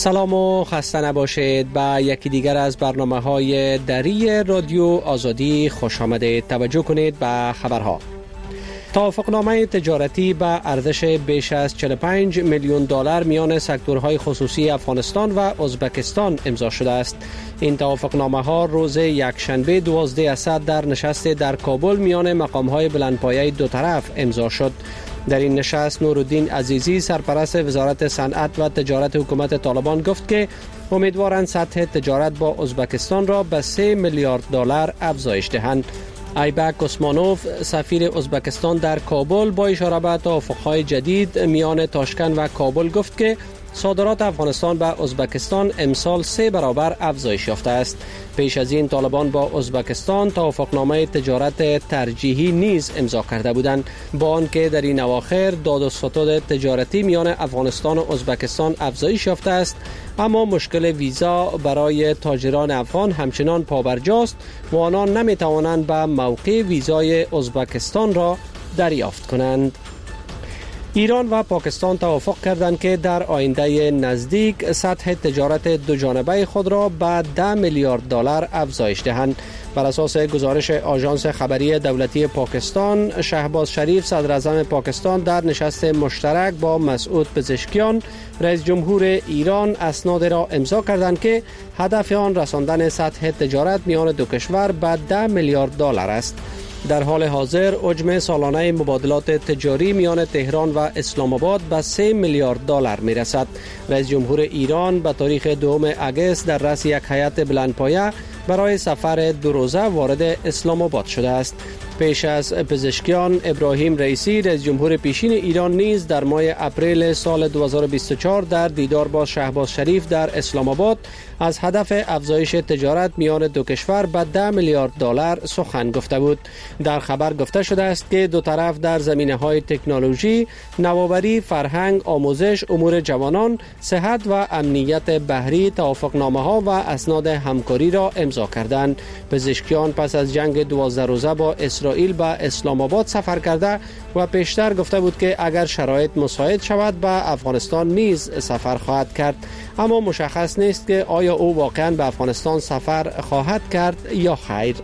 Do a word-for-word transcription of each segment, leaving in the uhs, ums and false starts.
سلام و خسته نباشید. به یکی دیگر از برنامه‌های دری رادیو آزادی خوش آمدید. توجه کنید به خبرها. توافقنامه تجارتی به ارزش بیش از چهل و پنج میلیون دلار میان سکتورهای خصوصی افغانستان و ازبکستان امضا شده است. این توافقنامه ها روز یکشنبه دوازده اسد در نشست در کابل میان مقام‌های بلندپایه دو طرف امضا شد. در این نشست نورالدین عزیزی سرپرست وزارت صنعت و تجارت حکومت طالبان گفت که امیدوارند سطح تجارت با ازبکستان را به سه میلیارد دلار افزایش دهند. ایبک اسمانوف سفیر ازبکستان در کابل با اشاره به توافق‌های جدید میان تاشکند و کابل گفت که صادرات افغانستان به ازبکستان امسال سه برابر افزایش یافته است. پیش از این طالبان با ازبکستان توافقنامه تجارت ترجیحی نیز امضا کرده بودند، با آنکه در این اواخر داد و ستد تجارتی میان افغانستان و ازبکستان افزایش یافته است، اما مشکل ویزا برای تاجران افغان همچنان پابرجاست و آنان نمی توانند به موقع ویزای ازبکستان را دریافت کنند. ایران و پاکستان توافق کردند که در آینده نزدیک سطح تجارت دو جانبه خود را به ده میلیارد دلار افزایش دهند. بر اساس گزارش آژانس خبری دولتی پاکستان، شهباز شریف صدر اعظم پاکستان در نشست مشترک با مسعود پزشکیان رئیس جمهور ایران اسناد را امضا کردند که هدف آن رساندن سطح تجارت میان دو کشور به ده میلیارد دلار است. در حال حاضر حجم سالانه مبادلات تجاری میان تهران و اسلام آباد به سه میلیارد دلار می رسد. رئیس جمهور ایران به تاریخ دوم اگست در رأس یک هیئت بلندپایه برای سفر دو روزه وارد اسلام آباد شده است. پیش از پزشکیان، ابراهیم رئیسی رئیس جمهور پیشین ایران نیز در ماه اپریل سال دو هزار و بیست و چهار در دیدار با شهباز شریف در اسلام آباد از هدف افزایش تجارت میان دو کشور به ده میلیارد دلار سخن گفته بود. در خبر گفته شده است که دو طرف در زمینه‌های تکنولوژی، نوآوری، فرهنگ، آموزش، امور جوانان، صحت و امنیت بحری توافقنامه‌ها و اسناد همکاری را امضا کردند. پزشکیان پس از جنگ دوازده روزه با اسرائیل به اسلام آباد سفر کرده و پیشتر گفته بود که اگر شرایط مساعد شود به افغانستان نیز سفر خواهد کرد، اما مشخص نیست که آیا او واقعا به افغانستان سفر خواهد کرد یا خیر.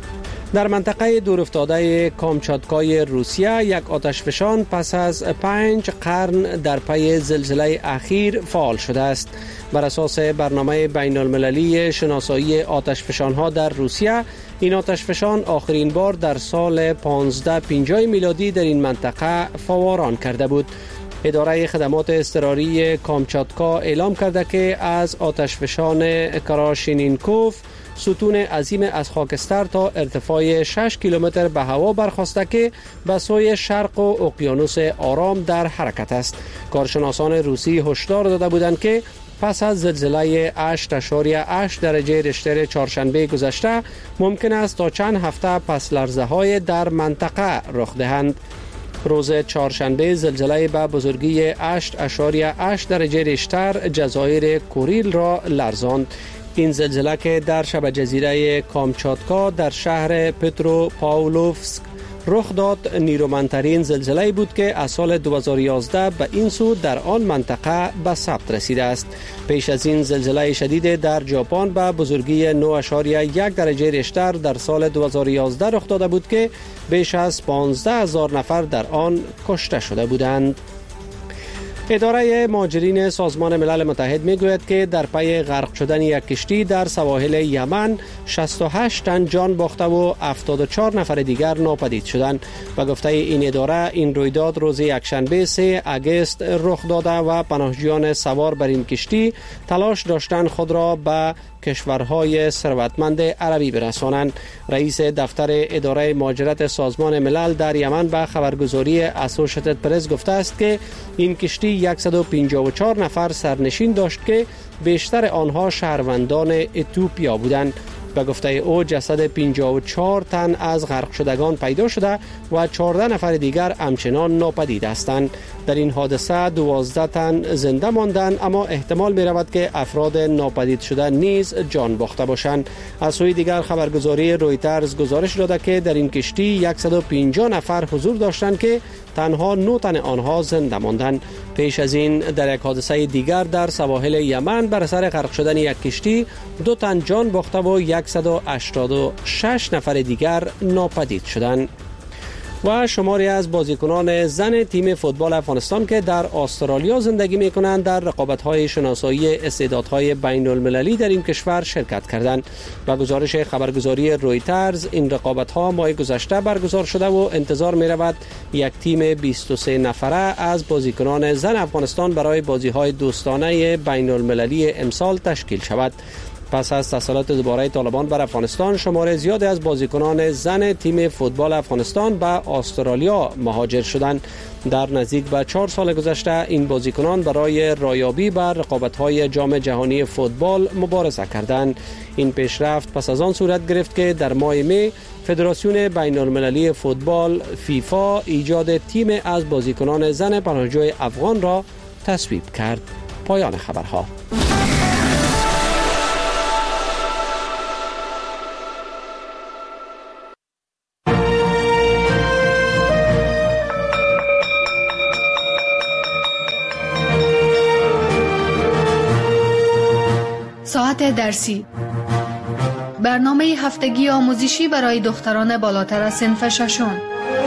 در منطقه دورافتاده کامچاتکای روسیه یک آتشفشان پس از پنج قرن در پی زلزله اخیر فعال شده است. بر اساس برنامه بین المللی شناسایی آتشفشان‌ها در روسیه، این آتشفشان آخرین بار در سال پانزده پنجاه میلادی در این منطقه فوران کرده بود. اداره خدمات اضطراری کامچاتکا اعلام کرده که از آتشفشان کراشینینکوف ستون عظیم از خاکستر تا ارتفاع شش کیلومتر به هوا برخاسته که به سوی شرق و اقیانوس آرام در حرکت است. کارشناسان روسی هشدار داده بودند که پس از زلزله هشت اشاریه هشت درجه ریشتر چهارشنبه گذشته ممکن است تا چند هفته پس لرزه های در منطقه رخ دهند. روز چهارشنبه زلزله به بزرگی هشت اشاریه هشت درجه ریشتر جزایر کوریل را لرزاند. این زلزله که در شبه جزیره کامچاتکا در شهر پترو پاولوفسک رخ داد، نیرومندترین زلزله بود که از سال دو هزار و یازده به این سو در آن منطقه به ثبت رسیده است. پیش از این زلزله شدید در ژاپن به بزرگی نه اشاریه یک درجه ریشتر در سال دو هزار و یازده رخ داده بود که بیش از پانزده هزار نفر در آن کشته شده بودند. اداره مهاجرین سازمان ملل متحد میگوید که در پی غرق شدن یک کشتی در سواحل یمن شصت و هشت تن جان باخته و هفتاد و چهار نفر دیگر ناپدید شدند. به گفته این اداره، این رویداد روز یکشنبه سه اگست رخ داده و پناهجویان سوار بر این کشتی تلاش داشتند خود را به کشورهای ثروتمند عربی برسانند. رئیس دفتر اداره مهاجرت سازمان ملل در یمن به خبرگزاری اسوشیتد پرس گفته است که این کشتی صد و پنجاه و چهار نفر سرنشین داشت که بیشتر آنها شهروندان اتیوپیا بودند. به گفته او جسد پنجاه و چهار تن از غرق شدگان پیدا شده و چهارده نفر دیگر همچنان ناپدید هستند. در این حادثه دوازده تن زنده ماندند، اما احتمال می رود که افراد ناپدید شده نیز جان باخته باشند. از سوی دیگر خبرگزاری رویترز گزارش داده که در این کشتی صد و پنجاه نفر حضور داشتند که تنها نه تن آنها زنده ماندند. پیش از این در یک حادثه دیگر در سواحل یمن بر اثر غرق شدن یک کشتی دو تن جان باخته و صد و هشتاد و شش نفر دیگر ناپدید شدند. و شماری از بازیکنان زن تیم فوتبال افغانستان که در استرالیا زندگی می‌کنند در رقابت‌های شناسایی استعدادهای بین‌المللی در این کشور شرکت کردند. و گزارش خبرگزاری رویترز این رقابت‌ها ماه گذشته برگزار شده و انتظار می‌رود یک تیم بیست و سه نفره از بازیکنان زن افغانستان برای بازی‌های دوستانه بین‌المللی امسال تشکیل شود. پس از تسلط دوباره طالبان بر افغانستان، شمار زیادی از بازیکنان زن تیم فوتبال افغانستان به استرالیا مهاجر شدند. در نزدیک به چهار سال گذشته این بازیکنان برای رایابی بر رقابت‌های جام جهانی فوتبال مبارزه کردند. این پیشرفت پس از آن صورت گرفت که در ماه می فدراسیون بین‌المللی فوتبال فیفا ایجاد تیم از بازیکنان زن پناهجوی افغان را تصویب کرد. پایان خبرها. ساعت درسی، برنامه هفتگی آموزشی برای دختران بالاتر از صنف ششم.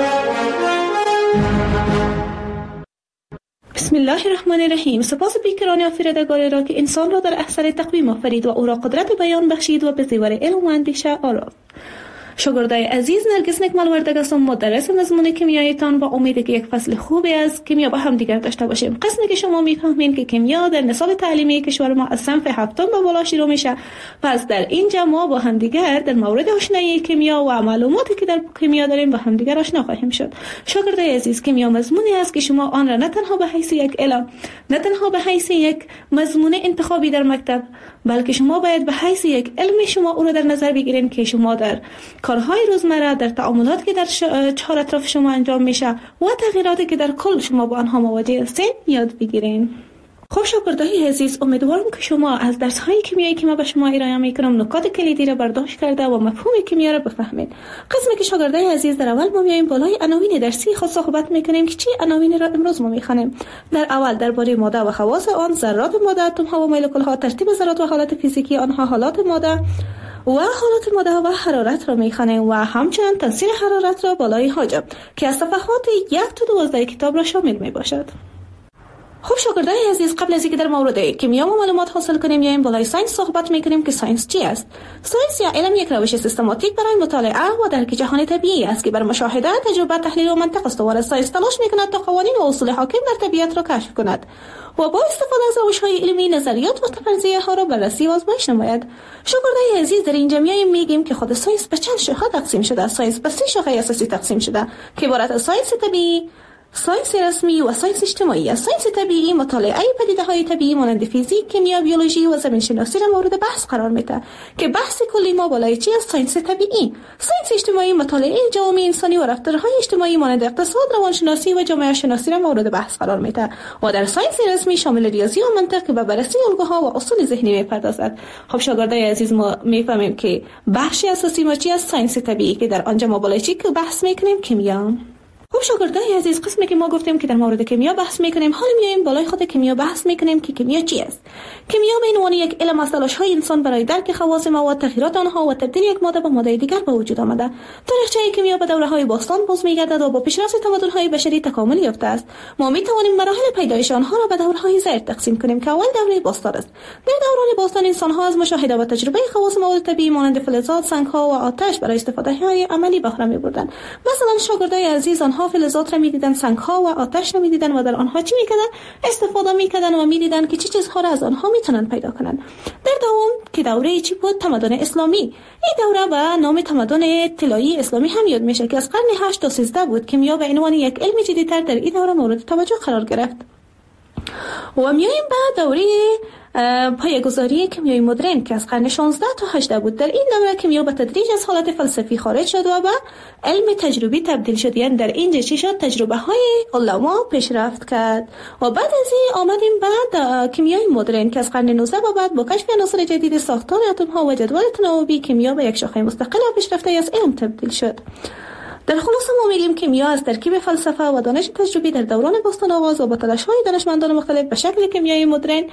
بسم الله الرحمن الرحیم. سپاس بیکران آفریدگار را که انسان را در احسن تقویم آفرید و او را قدرت بیان بخشید و به زیور علم و اندیشه آراد. شاگردای عزیز، نرگس نکمل وردگ هستم، مدرس مضمون کیمیایتان، با امید که یک فصل خوبی از کیمیا با هم دیگر داشته باشیم. قسمی که شما میفهمین که کیمیا در نصاب تعلیمی کشور ما از صنف هفتم به بالا شروع میشه، پس در اینجا ما با هم دیگر در مورد آشنایی کیمیا و معلوماتی که در کیمیا داریم با هم دیگر آشنا خواهیم شد. شاگردای عزیز، کیمیا مضمونی است که شما آن را نه تنها به حیث یک علم، نه تنها به حیث یک مضمون انتخابی در مکتب، بلکه شما باید به حیث یک علم شما او را در نظر بگیرین که شما در کارهای روزمره، در تعاملات که در چهار اطراف شما انجام میشه و تغییراتی که در کل شما با آنها مواجه هستید یاد بگیرین. خب شاگردای عزیز، امیدوارم که شما از درس‌های کیمیایی که ما به شما ارائه می‌کنم نکات کلیدی را برداشت کرده و مفهوم کیمیا را بفهمید. قسمی که شاگردای عزیز در اول ما میایم بالای عناوین درسی خود صحبت می‌کنیم که چی عناوین را امروز ما می‌خوانیم. در اول درباره ماده و خواص آن، ذرات ماده، اتم‌ها و مولکول‌ها، ترتیب ذرات و حالت فیزیکی آنها، حالات ماده و حالات ماده و حرارت را می‌خوانیم و همچنین تاثیر حرارت را بالای حاجب که از صفحات یک تا دوازده کتاب را شامل می‌باشد. خب شاگردای عزیز، قبل از اینکه در مورد کیمیا و معلومات حاصل کنیم یا این بالای ساینس صحبت میکنیم که ساینس چی است؟ ساینس یا علم یک روش سیستماتیک برای مطالعه و درک جهان طبیعی است که بر مشاهده، تجربه، تحلیل و منطق استوار است. ساینس تلاش میکند تا قوانین و اصول حاکم در طبیعت را کشف کند و با استفاده از روش‌های علمی نظریات و فرضیه ها را بررسی و آزمایش نماید. شاگردای عزیز، در اینجا میایم میگیم که خود ساینس به چند شاخه تقسیم شده. ساینس به سه شاخه اساسی تقسیم شده که عبارت از ساینس طبیعی، ساینس رسمی و ساینس اجتماعی است. ساینس طبیعی مطالعه پدیده‌های طبیعی مانند فیزیک، کیمیا، بیولوژی و زمین شناسی را مورد بحث قرار میده که بحث کلی ما بالای چی است؟ ساینس طبیعی. ساینس اجتماعی مطالعه جوامع انسانی و رفتارهای اجتماعی مانند اقتصاد، روانشناسی و جامعه شناسی را مورد بحث قرار میده و در ساینس رسمی شامل ریاضی و منطق که به بررسی الگوها و اصول ذهنی میپردازد. خب شاگردای عزیز، ما میفهمیم که بخش اساسی ما چی است؟ ساینس طبیعی که در آنجا ما بالای چی که بحث میکنیم؟ کیمیا. خب شاگردای عزیز، قسمی که ما گفتیم که در مورد کیمیا بحث میکنیم، حالا میایم بالای خود کیمیا بحث میکنیم که کیمیا چی است. کیمیا به عنوان یک علم از تلاش‌های انسان برای درک خواص مواد، تغییرات آنها و تبدیل یک ماده به ماده دیگر به وجود آمده. تاریخچه کیمیا به دوره‌های باستان باز می‌گردد و با پیشرفت تمدن‌های بشری تکامل یافته است. ما می‌توانیم مراحل پیدایش آنها را به دوره‌های زرد تقسیم کنیم که اول دوره باستان است. در دوران باستان انسان‌ها از مشاهده و تجربه خواص مواد طبیعی مانند فلزات، سنگ‌ها و آتش برای استفاده‌های عملی بهره می‌بردند. مثلا شاگردای عزیز، آنها فلزات را می‌دیدند، سنگ‌ها و آتش را می‌دیدند و در آنها چی می‌کردند؟ استفاده می‌کردند و می‌دیدند که چه چیزها را از آنها می‌تونن پیدا کنند. در دوم که دوره چی بود؟ تمدن اسلامی. این دوره به نام تمدن طلایی اسلامی هم یاد میشه که از قرن هشت تا سیزده بود. کیمیا به عنوان یک علم جدیدتر در این دوره مورد توجه قرار گرفت. و میایم به دوره پایه‌گذاری کیمیای مدرن که از قرن شانزده تا هجده بود. در این دوره کیمیا به تدریج از حالت فلسفی خارج شد و به علم تجربی تبدیل شد. یعنی در اینجا چی شد؟ تجربه های علما پیشرفت کرد و بعد از این آمدیم بعد کیمیای مدرن که از قرن نوزده و بعد با کشف عناصر جدید، ساختار اتم ها و جدول تناوبی، کیمیا به یک شاخه مستقل و پیشرفته از علم تبدیل شد. در خلاصه ما میگیم کیمیا از ترکیب فلسفه و دانش تجربی در دوران باستان آغاز و با تلاش‌های دانشمندان مختلف به شکل کیمیای مدرن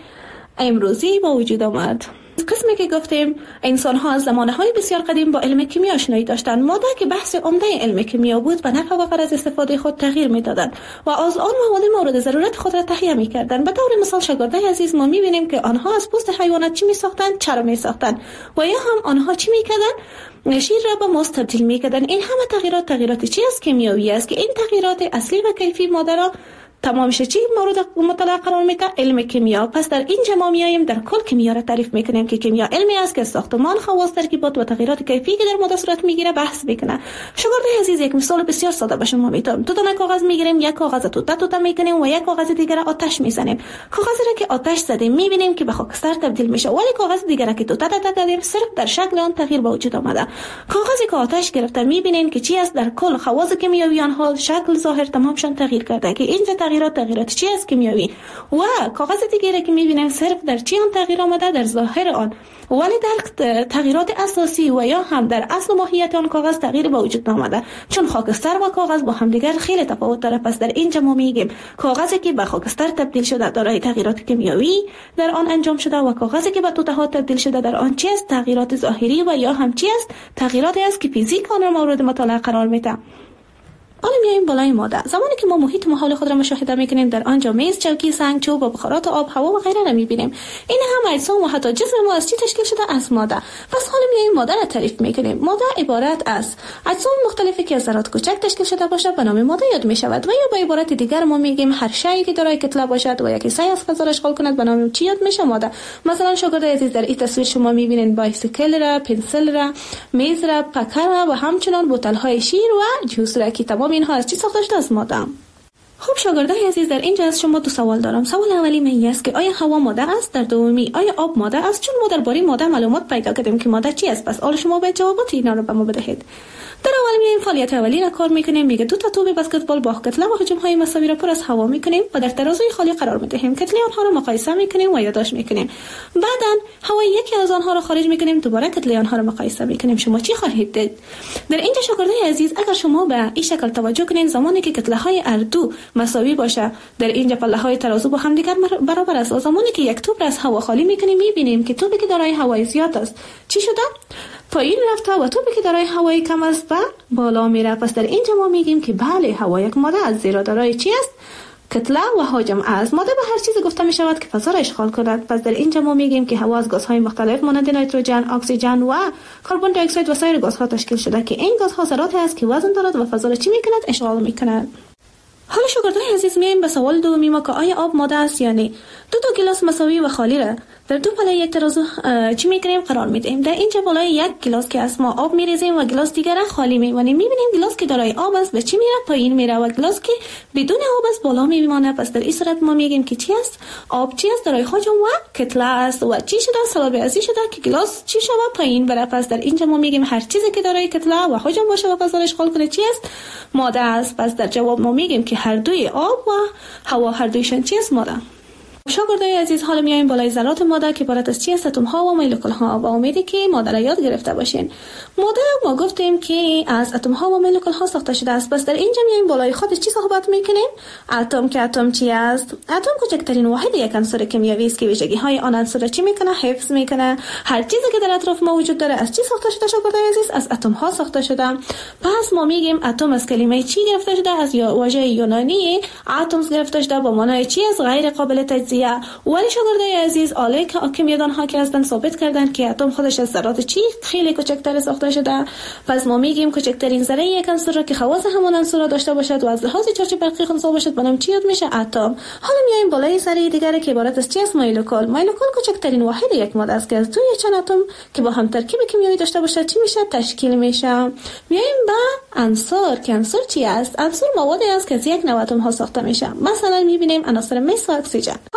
امروزی با وجود آمد. قسمی که گفتیم انسان ها از زمانهای بسیار قدیم با علم کیمیا آشنایی داشتند. ماده که بحث عمده علم کیمیا بود به نفع و غرض استفاده خود تغییر میدادند و از آن مواد مورد ضرورت خود را تهیه میکردند. به طور مثال شاگردای عزیز ما میبینیم که آنها از پوست حیوانات چی میساختند، چرا میساختند و یا هم آنها چی میکردند، شیر را به ماست تبدیل میکردند. این همه تغییرات تغییرات چی است؟ کیمیایی است که این تغییرات اصلی و کیفی ماده را تمامش چی مورد مطالعه قرار میده؟ علم کیمیا. پس در اینجا ما میایم در کل کیمیا را تعریف میکنیم که کیمیا علمی است که ساختمان، خواص، ترکیبات و تغییرات کیفی که در ماده صورت میگیره بحث میکنه. شاگردای عزیز یک مثال بسیار ساده به شما میتونم. دو تا کاغذ میگیریم، یک کاغذ توته توته میکنیم و یک کاغذ دیگر را آتش میزنیم. کاغذی را که آتش زدیم میبینیم که به خاکستر تبدیل میشه، ولی کاغذ دیگر را که توته توته کردیم صرف در شکل آن تغییر به وجود آمده. کاغذی که آتش گرفته میبینیم که چی است؟ در کل خواص کیمیایی آنها شکل، ظاهر تمامشان تغییر کرده که اینجا تغییرات تغییرات چی است؟ کیمیایی. و کاغذ دیگری که میبینیم صرف در چی آن تغییر آمده؟ در ظاهر آن، ولی در تغییرات اساسی و یا هم در اصل و ماهیت آن کاغذ تغییر به وجود آمده، چون خاکستر و کاغذ با هم دیگر خیلی تفاوت داره. پس در اینجا ما میگیم کاغذی که به خاکستر تبدیل شده دارای تغییرات کیمیایی در آن انجام شده و کاغذی که به توته ها تبدیل شده در آن چی است؟ تغییرات ظاهری و یا هم چی است؟ تغییراتی است که فیزیک آن را مورد مطالعه قرار میده. حالا میایم بالای ماده. زمانی که ما محیط محال خود را مشاهده میکنیم در آنجا میز، چوکی، سنگ، چوب و بخارات آب، هوا و غیره را میبینیم. این هم اجسام و حتی جسم ما از چی تشکیل شده؟ از ماده. پس حالا میایم ماده را تعریف میکنیم. ماده عبارت از اجسام مختلفی که از ذرات کوچک تشکیل شده باشه به نام ماده یاد میشود و یا به عبارت دیگر ما میگیم هر شیئی که دارای کتله باشد و یکی سعی از فضا را اشغال کند به نام چی یاد میشه؟ ماده. مثلا شاگردای عزیز در این تصویر شما میبینید بایسیکل را، پنسل را، میز را، پکر را و همچنین بوتل های شیر و جوس را که تمام اینها از چی ساخته شده؟ از ماده. خب شاگردای عزیز در اینجا از شما دو سوال دارم. سوال اولی من است که آیا هوا ماده است؟ در دومی آیا آب ماده است؟ چون ما درباره ماده معلومات پیدا کردیم که ماده چی است، پس حالا شما باید جوابات اینا رو به ما بدهید. در اول میایم فعالیت اولی را کار میکنیم. میگه دو تا توپ بسکتبال با کتله و حجم های مساوی را پر از هوا میکنیم و در ترازوی خالی قرار میدهیم. کتله آنها را مقایسه میکنیم و یادداشت میکنیم. بعداً هوای یکی از آنها را خارج میکنیم، دوباره کتله آنها را مقایسه میکنیم. شما چی خواهید دید؟ در اینجا شاگردای عزیز اگر شما به این شکل توجه کنید، زمانی که کتله های هر دو مساوی باشه در اینجا پله های ترازو با هم دیگر برابر است و زمانی که یک توپ را از هوا خالی میکنیم میبینیم که توپی که دارای هوای زیاد است چی شده؟ پایین رفته و توپی که دارای هوای کم است به بالا میره. پس در اینجا ما میگیم که بله هوا یک ماده از زیرا دارای چی است؟ کتله و حجم است. ماده به هر چیزی گفته می شود که فضا را اشغال کند. پس در اینجا ما میگیم که هوا از گازهای مختلف مانند نیتروژن، اکسیژن و کربن دی اکساید و سایر گازها تشکیل شده که این گازها ذراتی است که وزن دارد و فضا را چی میکند؟ اشغال میکند. حالا شاگردای عزیز میایم به سوال دومی ما که آیا آب ماده است یا نه. دو تا گلاس مساوی و خالی را در دو پله یک ترازو چی میکنیم؟ قرار میدیم. در اینجا بالای یک گلاس که از ما آب میریزیم و گلاس دیگر را خالی میمانیم. میبینیم گلاس که دارای آب است به چی میره؟ پایین میره و گلاس که بدون آب است بالا میمانه. پس در این صورت ما میگیم که چی است؟ آب چی است؟ دارای حجم و کتله است و چی شده؟ سبب ازی شده که گلاس چی شده؟ پایین بره. پس در اینجا ما میگیم هر چیزی که دارای کتله و حجم باشه و فضا را اشغال کنه چی است؟ ماده است. پس در جواب ما میگیم که هر دوی آب و هوا هر دویشون چی است؟ ماده. شاگردای عزیز حالا میایم بالای ذرات ماده که عبارت از چی است؟ اتم ها و مولکول ها. با امیدی که ماده را یاد گرفته باشین. ماده ما گفتیم که از اتم ها و مولکول ها ساخته شده است. پس در اینجا میایم بالای خودش چی صحبت میکنیم؟ اتم. که اتم چی است؟ اتم کوچکترین واحد یک عنصر کیمیایی است که ویژگی های آن عنصر چی میکنه؟ حفظ میکنه. هر چیزی که در اطراف ما وجود داره از چی ساخته شده شاگردای عزیز؟ از اتم ها ساخته شده. پس ما میگیم اتم از کلمه چی گرفته شده؟ از واژه یونانی اتمز گرفته شده با معنای چی است؟ غیر قابل تجزیه. ولی شاگردای عزیز آله کیمیادان ها که هستن ثابت کردن که اتم خودش از ذرات چی خیلی کوچکتر ساخته شده. پس ما میگیم کوچکترین ذره یک عنصر را که خواص همان عنصر را داشته باشد و از لحاظ چارچوب برقی خنثی باشد به نام چی یاد میشه؟ اتم. حالا میایم بالای ذره دیگه که عبارت از چی است؟ مولکول. مولکول کوچکترین واحد یک ماده است که از دوی چند اتم که با هم ترکیب کیمیایی داشته باشد چی میشه؟ تشکیل میشه. میایم به عنصر که عنصر چی است؟ عنصر موادی است که از یک نوع اتم ها ساخته میشه. مثلا میبینیم عناصر مس و اکسیژن.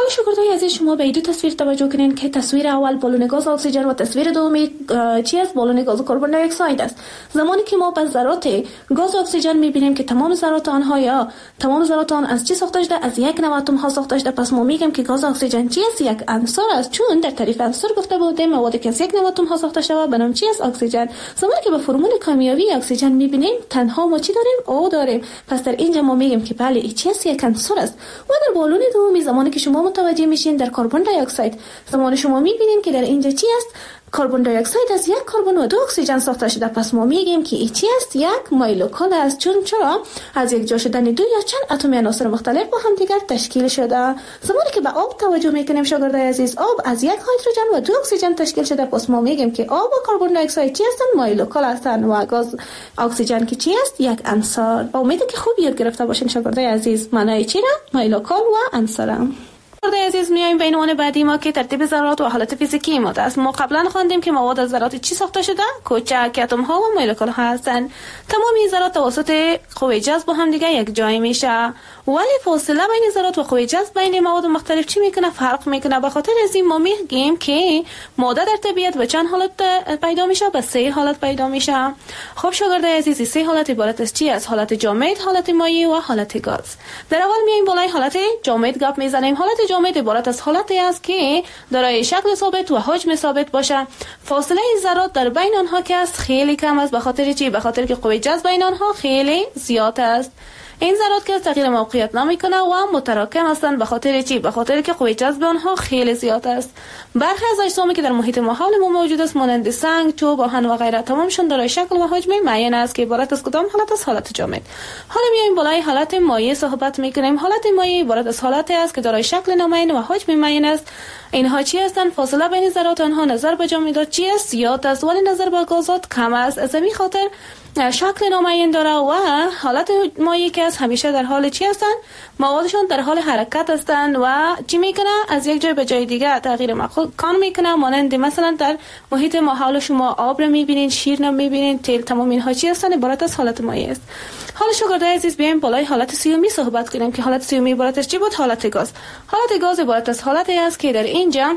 حالا شاگردای عزیز شما به دو تصویر توجه کنین که تصویر اول بالون گاز اکسیژن و تصویر دومی چی است؟ بالون گاز کربن دی اکساید است. زمانی که ما به ذرات گاز اکسیژن میبینیم که تمام ذرات آنها یا تمام ذرات آن از چی ساخته شده؟ از یک نوع اتم ها ساخته شده. پس ما میگیم که گاز اکسیژن چی است؟ یک عنصر است، چون در تعریف عنصر گفته بودیم موادی که از یک نوع اتم ها ساخته شده به نام چی است؟ اکسیژن. زمانی که به فرمول کیمیایی اکسیژن میبینیم تنها ما چی داریم؟ او داریم. پس در اینجا ما میگیم که بله این چی است؟ یک عنصر است. و در بالون دومی زمانی که شما متوجه میشین در کربن دی اکساید، زمانی شما میبینین که در اینجا چی است؟ کربن دی اکساید از یک کربن و دو اکسیژن ساخته شده. پس ما میگیم که این چی است؟ یک مولکول است، چون چرا از یک جا شدن دو یا چند اتم عناصر مختلف با هم دیگر تشکیل شده. زمانی که به آب توجه میکنیم شاگردای عزیز، آب از یک هیدروژن و دو اکسیژن تشکیل شده. پس ما میگیم که آب و کربن دی اکساید چی هستند؟ مولکول هستند و گاز اکسیژن که چی است؟ یک عنصر. امیدم که خوب یاد گرفته باشین شاگردای عزیز معنای چی را؟ مولکول و عنصر. شاگردای عزیز میایم به عنوان بعدی ما که ترتیب ذرات و حالت فیزیکی ماده است. ما قبلا خواندیم که مواد از ذرات چی ساخته شده؟ کوچک اتم ها و مولکول ها هستند. تمام این ذرات توسط قوه جذب با هم دیگه یک جای میشه. ولی فاصله بین ذرات و قوه جذب بین مواد مختلف چی میکنه؟ فرق میکنه. به خاطر از این ما میگیم که ماده در طبیعت به چند حالت پیدا میشه؟ به سه حالت پیدا میشه. خب شاگردای عزیز سه حالت عبارت از چی است؟ حالت جامد، حالت مایع و حالت گاز. در اول میایم بالای حالت جامد گپ میزنیم. حالت جامد عبارت از حالتی است که دارای شکل ثابت و حجم ثابت باشه. فاصله ذرات در بین آنها که است خیلی کم است. به خاطر چی؟ به خاطر که قوه جذب بین آنها خیلی زیاد است. این ذرات که تغییر موقعیت نمیکنه و متراکم هستند. به خاطر چی؟ به خاطر که قوه جذب آنها خیلی زیاد است. برخی از اجسامی که در محیط ما حول ما موجود است مانند سنگ، چوب، آهن و غیره تمامشون دارای شکل و حجم معین است که عبارت از کدام حالت است؟ حالت جامد. حالا میایم بالای حالت مایع صحبت میکنیم. حالت مایع عبارت از حالتی است که دارای شکل نامعین و حجم معین است. اینها چی هستند؟ فاصله بین ذرات آنها نظر به جامدات چی است؟ زیاد است، ولی نظر به گازات کم است. از همین خاطر شکل نامعین داره و حالت مایع که است همیشه در حال چی هستند؟ موادشون در حال حرکت هستند و چی میکنه؟ از یک جای به جای دیگه تغییر مکان میکنه. مانند مثلا در محیط ما حول شما آب رو میبینین، شیر رو میبینین، تیل، تمام اینها چی هستند؟ عبارت از حالت مایع است. حالا شاگردای عزیز بیایم بالای حالت سیومی صحبت کنیم که حالت سیومی عبارت از چی بود؟ حالت گاز. حالت گاز عبارت از حالتی است که در اینجا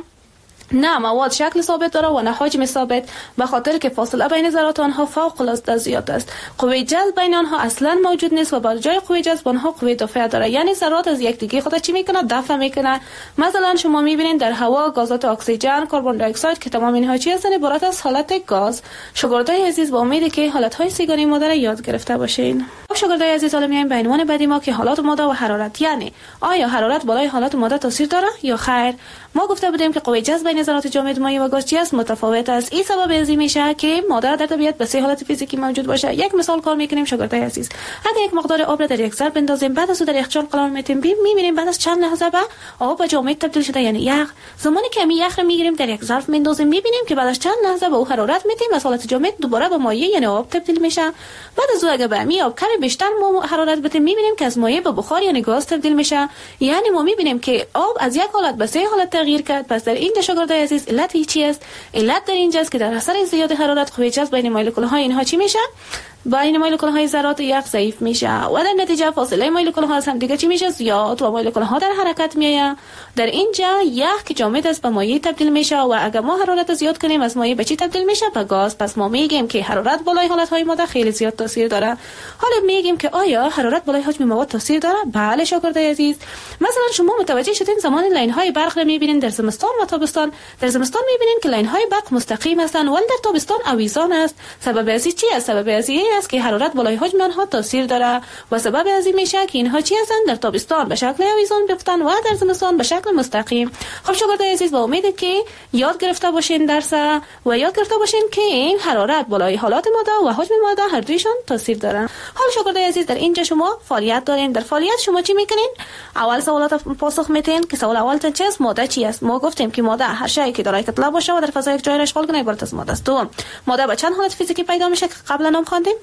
نه مواد شکل ثابت داره و نه حجم ثابت، به خاطر که فاصله بین ذرات آنها فوق العاده زیاد است. قوه جذب بین آنها اصلا موجود نیست و بر جای قوه جذب آنها قوه دافعه داره. یعنی ذرات از یکدیگه خود چی میکنه؟ دفع میکنه. مثلا شما میبینید در هوا گازات اکسیژن، کربن دی اکساید که تمام اینها چی هستند؟ عبارت از حالت گاز. شاگردای عزیز با امیدی که حالت های سیگاری ماده را یاد گرفته باشین. خب شاگردای عزیز حالا میایم به عنوان بعدی ما که حالات ماده و حرارت. یعنی آیا حرارت بالای حالات ماده تاثیر داره یا خیر؟ ما گفته بودیم که قوه جذب بین ذرات جامد، مایع و گاز چی است؟ متفاوت است. این سبب از این میشه که ماده در طبیعت به سه حالت فیزیکی موجود باشه. یک مثال کار میکنیم شاگردای عزیز. اگه یک مقدار آب را در یک ظرف بندازیم، بعد از اون در یخچال قرار میدیم، میبینیم بعد از چند لحظه به آب به جامد تبدیل شده، یعنی یخ. زمانی که می یخ را میگیریم در یک ظرف میندازیم، میبینیم که بعد از چند لحظه به او حرارت میدیم از حالت جامد دوباره به مایع یعنی آب تبدیل میشه. بعد از اون اگه به می آب کمی بیشتر حرارت بدیم، میبینیم که از مایع به بخار یعنی گاز تبدیل میشه. یعنی ما میبینیم که آب از یک حالت به سه حالت تغییر کرد. پس در اینجا شاگردای عزیز علت چی است؟ علت در اینجا است که در اثر زیاد حرارت قوه جذب بین مولکول ها اینها چی میشه؟ بین مولکول های ذرات یک ضعیف میشه و در نتیجه فاصله مولکول ها از هم دیگه چی میشه؟ زیاد و مولکول ها در حرکت میآید. در اینجا یخ که جامد است به مایع تبدیل میشه و اگر ما حرارت زیاد کنیم از مایع به چی تبدیل میشه؟ به گاز. پس ما میگیم که حرارت بالای حالت های ماده خیلی زیاد تاثیر داره. حالا میگیم که آیا حرارت بالای حجم مواد تاثیر داره؟ بله شاگردای عزیز. مثلا شما متوجه شدین زمان لاین های برق رو میبینین در زمستان و تابستان. در زمستان میبینین که لاین های برق مستقیم هستند ولی در تابستان آویزان است. سبب از چی است؟ سبب از این است که حرارت بالای حجم آنها تاثیر داره و سبب از این میشه که اینها چی هستند؟ در تابستان به شکل آویزان بیفتن و در زمستان به شکل مستقیم. خب شاگردای عزیز با امید که یاد گرفته باشین درس و یاد گرفته باشین که این حرارت بالای حالات ماده و حجم ماده هر دویشون تاثیر دارن. حالا شاگردای عزیز در اینجا شما فعالیت دارین. در فعالیت شما چی میکنین؟ اول سوالات پاسخ میدین که سوال اولتون چی است؟ ماده چی است؟ ما گفتیم که ماده هر شیء که دارای کتله باشه و در فضا یک جای را اشغال کنه عبارت از ماده است. دوم، ماده به چند حالت فیزیکی پیدا میشه که قبلا هم خواندیم؟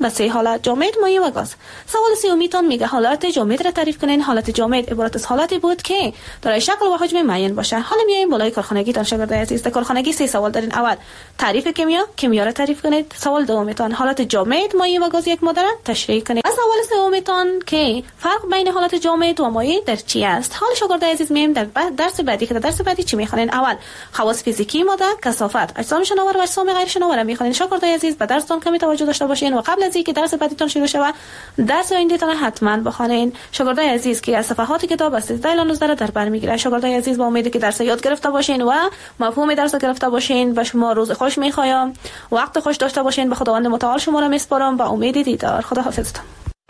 به سه حالت: جامد، مایع و گاز. سوال سومیتان میگه حالت جامد را تعریف کنین. حالت جامد عبارت از حالتی بود که دارای شکل و حجم معین باشه. حالا میایم بالای کارخانگیتان شاگردای عزیز. در کارخانگی سه سوال دارین. اول تعریف کیمیا، کیمیا را تعریف کنید. سوال دومیتان حالت جامد، مایع و گاز یک ماده را تشریح کنید. و سوال سومیتان که فرق بین حالت جامد و مایع در چی است. حال شاگردای عزیز میایم در درس بعدی که در درس بعدی چی میخوانین. اول خواص فیزیکی ماده، کثافت، اجسام شناور و اجسام غیر شناور میخوانین. شاگردای عزیز به درستان کمی توجه داشته باشین و قبل از اینکه درس بعدیتون شروع شود درس آیندهتان حتما بخوانین. شاگردای عزیز که از صفحات کتاب از سیزده الی نوزده در بر میگیره. شاگردای عزیز با امید که درس یاد گرفته باشین و مفهوم درس گرفته باشین. به شما روز خوش میخوایم، وقت خوش داشته باشین. به خداوند متعال شما را میسپارم با امید دیدار. خدا حافظتان.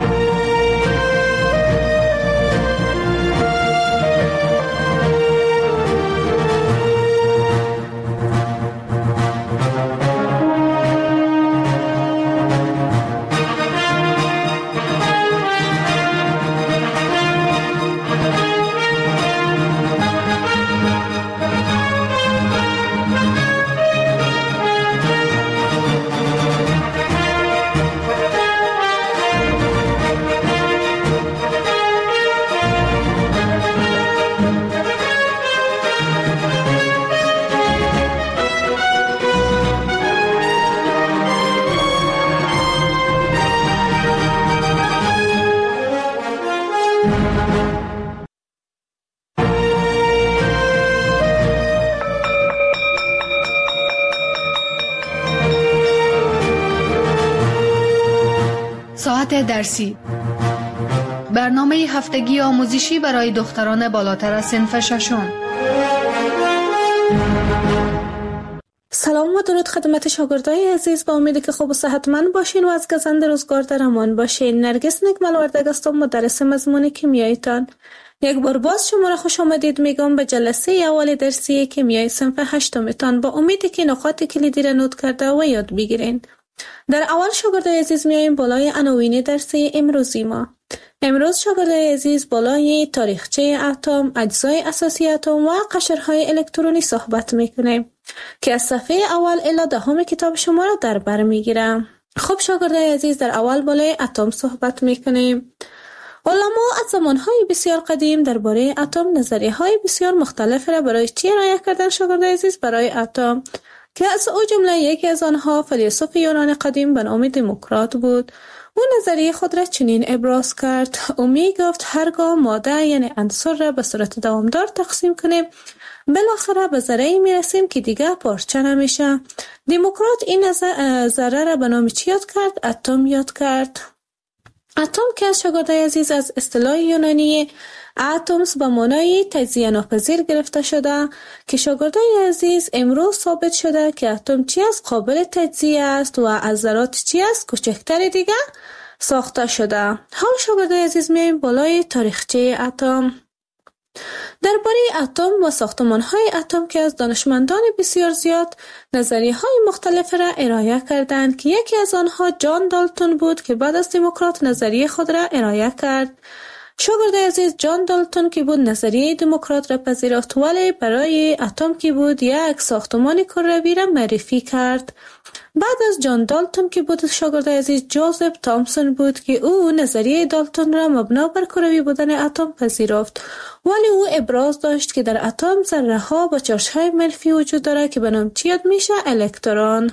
ساعت درسی، برنامه هفتگی آموزشی برای دختران بالاتر از صنف ششم. سلام و درود خدمت شاگردای عزیز. با امیدی که خوب و صحتمند باشین و از گزند روزگار در امان باشین. نرگس نکمل وردگ هستم، مدرس مضمون کیمیایتان. یک بار باز شما را خوش آمدید میگم به جلسه اول درسی کیمیای صنف هشتمتان. با امیدی که نکات کلیدی را نوت کرده و یاد بگیرین. در اول شاگردای عزیز میاییم بالای عناوین درسی امروزی ما. امروز شاگردای عزیز بالای تاریخچه اتم، اجزای اساسی اتم و قشرهای الکترونی صحبت میکنیم که از صفحه اول الی دهم کتاب شما را در بر میگیرم. خب شاگردای عزیز، در اول بالای اتم صحبت میکنیم. علما از زمانهای بسیار قدیم درباره اتم نظریه‌های بسیار مختلف را برای چی ارائه کردن شاگردای عزیز؟ برای اتم، که از او جمله یکی از آنها فیلسوف یونان قدیم به نام دموکرات بود. او نظریه خود را چنین ابراز کرد: او می گفت هرگاه ماده یعنی عنصر را به صورت دوامدار تقسیم کنیم بالاخره به ذره‌ای می رسیم که دیگه پارچه نمیشه. دموکرات این ذره را به نام چی یاد کرد؟ اتم یاد کرد. اتم که از شاگردای عزیز از اصطلاح یونانی اتمز به معنای تجزیه ناپذیر گرفته شده که شاگردای عزیز امروز ثابت شده که اتم چی است؟ قابل تجزیه است و از ذرات چی است؟ کوچکتر دیگه ساخته شده. حال شاگردای عزیز میایم بالای تاریخچه اتم. درباره اتم و ساختمان‌های اتم که از دانشمندان بسیار زیاد نظریه‌های مختلف را ارائه کردند که یکی از آنها جان دالتون بود که بعد از دموکرات نظریه خود را ارائه کرد. شاگرد عزیز، جان دالتون که بود نظریه دموکرات را پذیرفت ولی برای اتم که بود یک ساختمان کروی را معرفی کرد. بعد از جان دالتون که بود شاگرد عزیز جوزف تامسون بود که او نظریه دالتون را مبنا بر کروی بودن اتم پذیرفت ولی او ابراز داشت که در اتم ذره ها با چارج‌های منفی وجود داره که به نام چی یاد میشه؟ الکترون.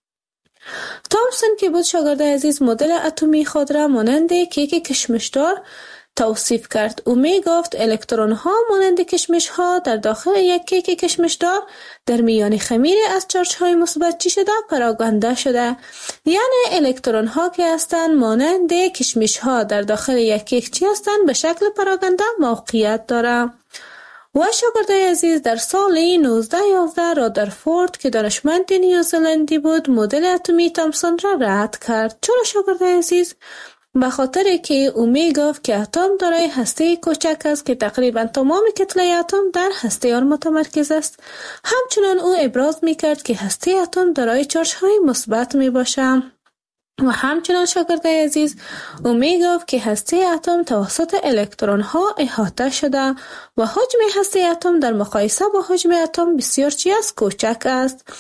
تامسون که بود شاگرد عزیز مدل اتمی خود را مانند کیک کشمشدار توصیف کرد. او می گفت الکترون ها مانند کشمش ها در داخل یک کیک کشمشدار در میان خمیر از چارج های مثبت چی شده؟ پراگنده شده. یعنی الکترون ها که هستند مانند کشمش ها در داخل یک کیک چی هستند؟ به شکل پراگنده موقعیت داره. و شاگردای عزیز در سال نوزده یازده رادرفورد که دانشمند نیوزلندی بود مدل اتمی تامسون را رد کرد. چرا شاگردای عزیز؟ به خاطر که او می گفت که اتم دارای هسته کوچک است که تقریبا تمام کتله اتم در هسته آن متمرکز است. همچنان او ابراز می کرد که هسته اتم دارای چارج های مثبت می باشه. و همچنان شاگردای عزیز او می گفت که هسته اتم توسط الکترون ها احاطه شده و حجم هسته اتم در مقایسه با حجم اتم بسیار چی است؟ کوچک است.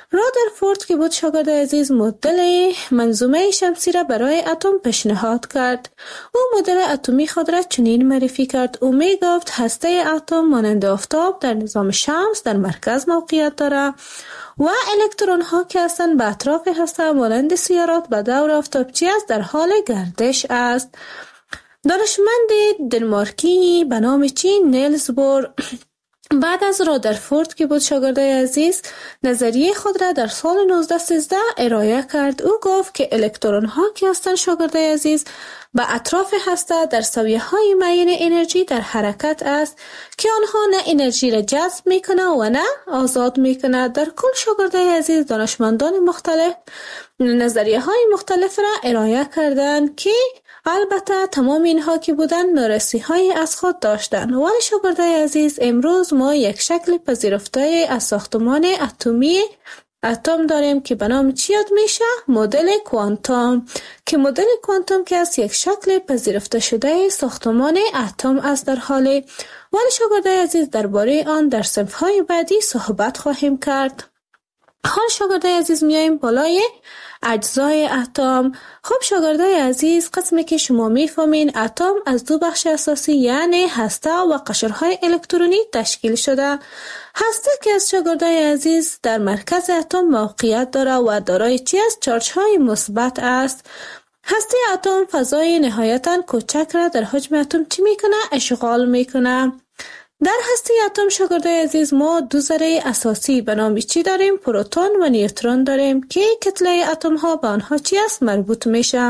رادرفورد که بود شاگرد عزیز مدل منظومه شمسی را برای اتم پیشنهاد کرد. او مدل اتمی خود را چنین معرفی کرد. او می گفت هسته اتم مانند آفتاب در نظام شمس در مرکز موقعیت دارد و الکترون ها که هستند به اطراف هسته مانند سیارات به دور آفتابچی است در حال گردش است. دانشمند دنمارکی به نام چین نیلز بور بعد از رادرفورد که بود شاگرد عزیز نظریه خود را در سال نوزده سیزده ارائه کرد. او گفت که الکترون ها که هستند شاگرد عزیز به اطراف هسته در سویه های معین انرژی در حرکت است که آنها نه انرژی را جذب میکنه و نه آزاد میکنه. در کل شاگرد عزیز دانشمندان مختلف نظریه های مختلف را ارائه کردند که البته تمام اینها که بودن نارسی های از خود داشتند، ولی شاگرد عزیز امروز ما یک شکل پذیرفته از ساختمان اتمی اتم داریم که به نام چی یاد میشه؟ مدل کوانتوم، که مدل کوانتوم که از یک شکل پذیرفته شده ساختمان اتم است در حالی. ولی شاگرد عزیز درباره آن در صنف های بعدی صحبت خواهیم کرد. حال شاگرد عزیز میایم بالای اجزای اتم. خب شاگرد عزیز، قسمی که شما میفهمین اتم از دو بخش اساسی یعنی هسته و قشرهای الکترونی تشکیل شده. هسته که از شاگرد عزیز در مرکز اتم موقعیت داره و دارای چی است؟ چارج های مثبت است. هسته اتم فضای نهایتاً کوچک را در حجم اتم چی میکنه؟ اشغال میکنه. در هسته اتم شاگرد عزیز ما دو ذره اساسی به نام چی داریم؟ پروتون و نیوترون داریم که کتله اتم ها به آنها چی است؟ مربوط میشه.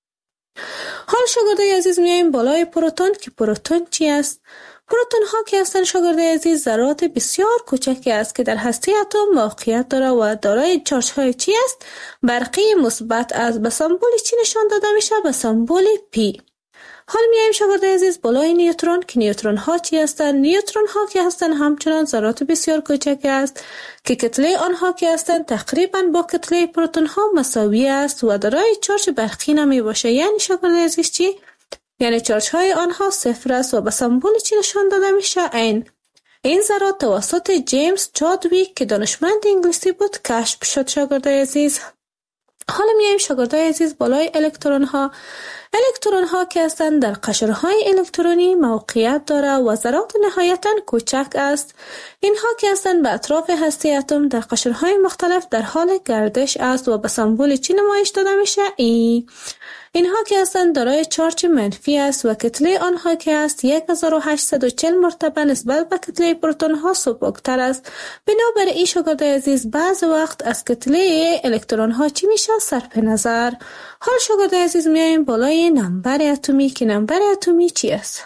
حال شاگرد عزیز میایم بالای پروتون که پروتون چی است؟ پروتون ها که هستند شاگرد عزیز ذرات بسیار کوچکی است که در هسته اتم موقعیت داره و دارای چارج های چی است؟ برقی مثبت است. به سمبل چی نشان داده میشه؟ به سمبل پی. حال میایم شاگرد عزیز بالای نیوترون که نیوترون ها چی هستند؟ نیوترون ها که هستند همچنان ذرات بسیار کوچک است که کتله آنها که هستند تقریبا با کتله پروتون ها مساوی است و دارای چارج برقی نمی باشه. یعنی شاگرد عزیز چی؟ یعنی چارج های آنها صفر است و به سمبل چی نشان داده میشه؟ این این ذرات توسط جیمز چادویک که دانشمند انگلیسی بود کشف شد شاگرد عزیز. حالا میایم شاگرد عزیز بالای الکترون ها. الکترون ها که هستند در قشرهای الکترونی موقعیت داره و ذرات نهایتاً کوچک است. اینها که هستند به اطراف هسته اتم در قشرهای مختلف در حال گردش است و به سمبل چی نمایش داده میشه؟ ای. اینها که هستند دارای چارج منفی است و کتله آنها که است یک هزار و هشتصد و چهل مرتبه نسبت به کتله پروتون ها سبکتر است. بنابراین شاگرد عزیز بعض وقت از کتله الکترون ها چی میشه؟ صرف نظر. حال شاگرد عزیز میایم بالای نمبر اتمی که نمبر اتمی چی است؟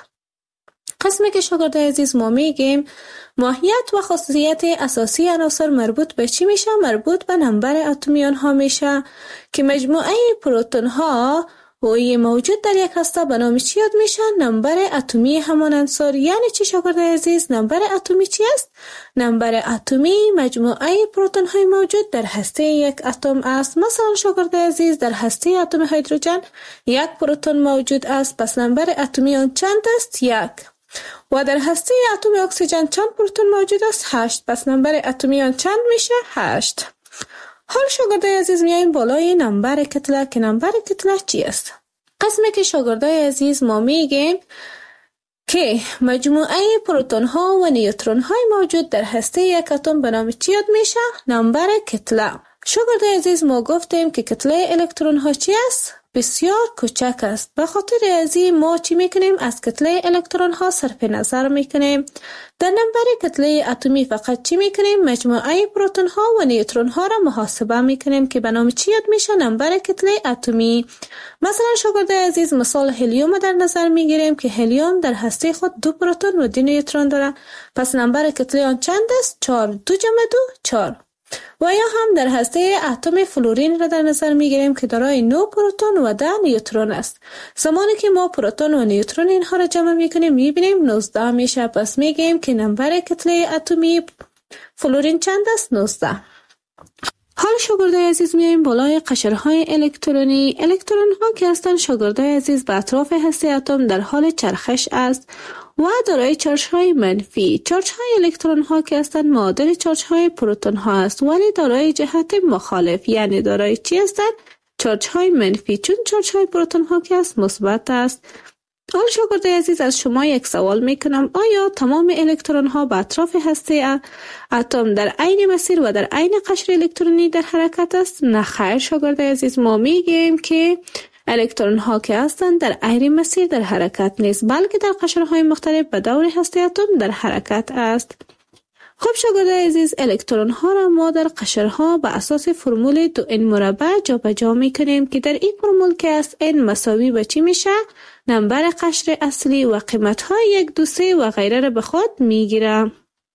قسمی که شاگرد عزیز ما میگیم ماهیت و خاصیت اساسی عناصر مربوط به چی میشه؟ مربوط به نمبر اتمی آنها میشه که مجموعه پروتون ها و موجود در یک هسته به نام چی یاد میشه؟ نمبر اتمی همان عنصر. یعنی چی شاگرد عزیز؟ نمبر اتمی چی است؟ نمبر اتمی مجموعه پروتون های موجود در هسته یک اتم است. مثلا شاگرد عزیز در هسته اتم هیدروژن یک پروتون موجود است، پس نمبر اتمی آن چند است؟ یک. و در هسته اتم اکسیژن چند پروتون موجود است؟ هشت. پس نمبر اتمی آن چند میشه؟ هشت. حال شاگرد عزیز میایم بالای نمبر کتله که نمبر کتله چی است؟ قسمی که شاگرد عزیز ما میگیم که مجموعه پروتون ها و نیوترون های موجود در هسته یک اتم به نام چی یاد میشه؟ نمبر کتله. شاگرد عزیز ما گفتیم که کتله الکترون ها چی است؟ بسیار کوچک است. به خاطر ازی ما چی میکنیم؟ از کتله الکترون ها صرف نظر میکنیم. در نمبر کتله اتمی فقط چی میکنیم؟ مجموعه پروتون ها و نیوترون ها را محاسبه میکنیم که به نام چی یاد میشه؟ نمبر کتله اتمی. مثلا شاگرد عزیز مثال هلیوم در نظر میگیریم که هلیوم در هسته خود دو پروتون و دو نیوترون داره. پس نمبر کتله آن چند است؟ چهار. دو جمع دو چهار. و یا هم در هسته اتم فلورین را در نظر میگیریم که دارای نه پروتون و ده نیوترون است. زمانی که ما پروتون و نیوترون اینها را جمع میکنیم میبینیم نوزده میشه. پس میگیم که نمبر کتله اتمی فلورین چند است؟ نوزده. حال شاگرد عزیز میایم بالای قشرهای الکترونی. الکترون ها که هستند شاگرد عزیز به اطراف هسته اتم در حال چرخش است و دارای چارج های منفی. چارج های الکترون ها که هستند معادل چارج های پروتون ها است، ولی دارای جهت مخالف، یعنی دارای چی هستند؟ چارج های منفی، چون چارج های پروتون ها که است مثبت است. حال شاگرد عزیز از شما یک سوال میکنم، آیا تمام الکترون ها به اطراف هسته اتم در عین مسیر و در عین قشر الکترونی در حرکت است؟ نه خیر شاگرد عزیز، ما میگیم که الکترون ها که هستند در عین مسیر در حرکت نیست، بلکه در قشرهای مختلف به دور هسته اتم در حرکت است. خب شاگرد عزیز، الکترون ها را ما در قشرها به اساس فرمول دو ان مربع جابجا میکنیم که در این فرمول که است n مساوی به چی میشه؟ نمبر قشر اصلی و قیمت های یک دو سه و غیره را به خود میگیره.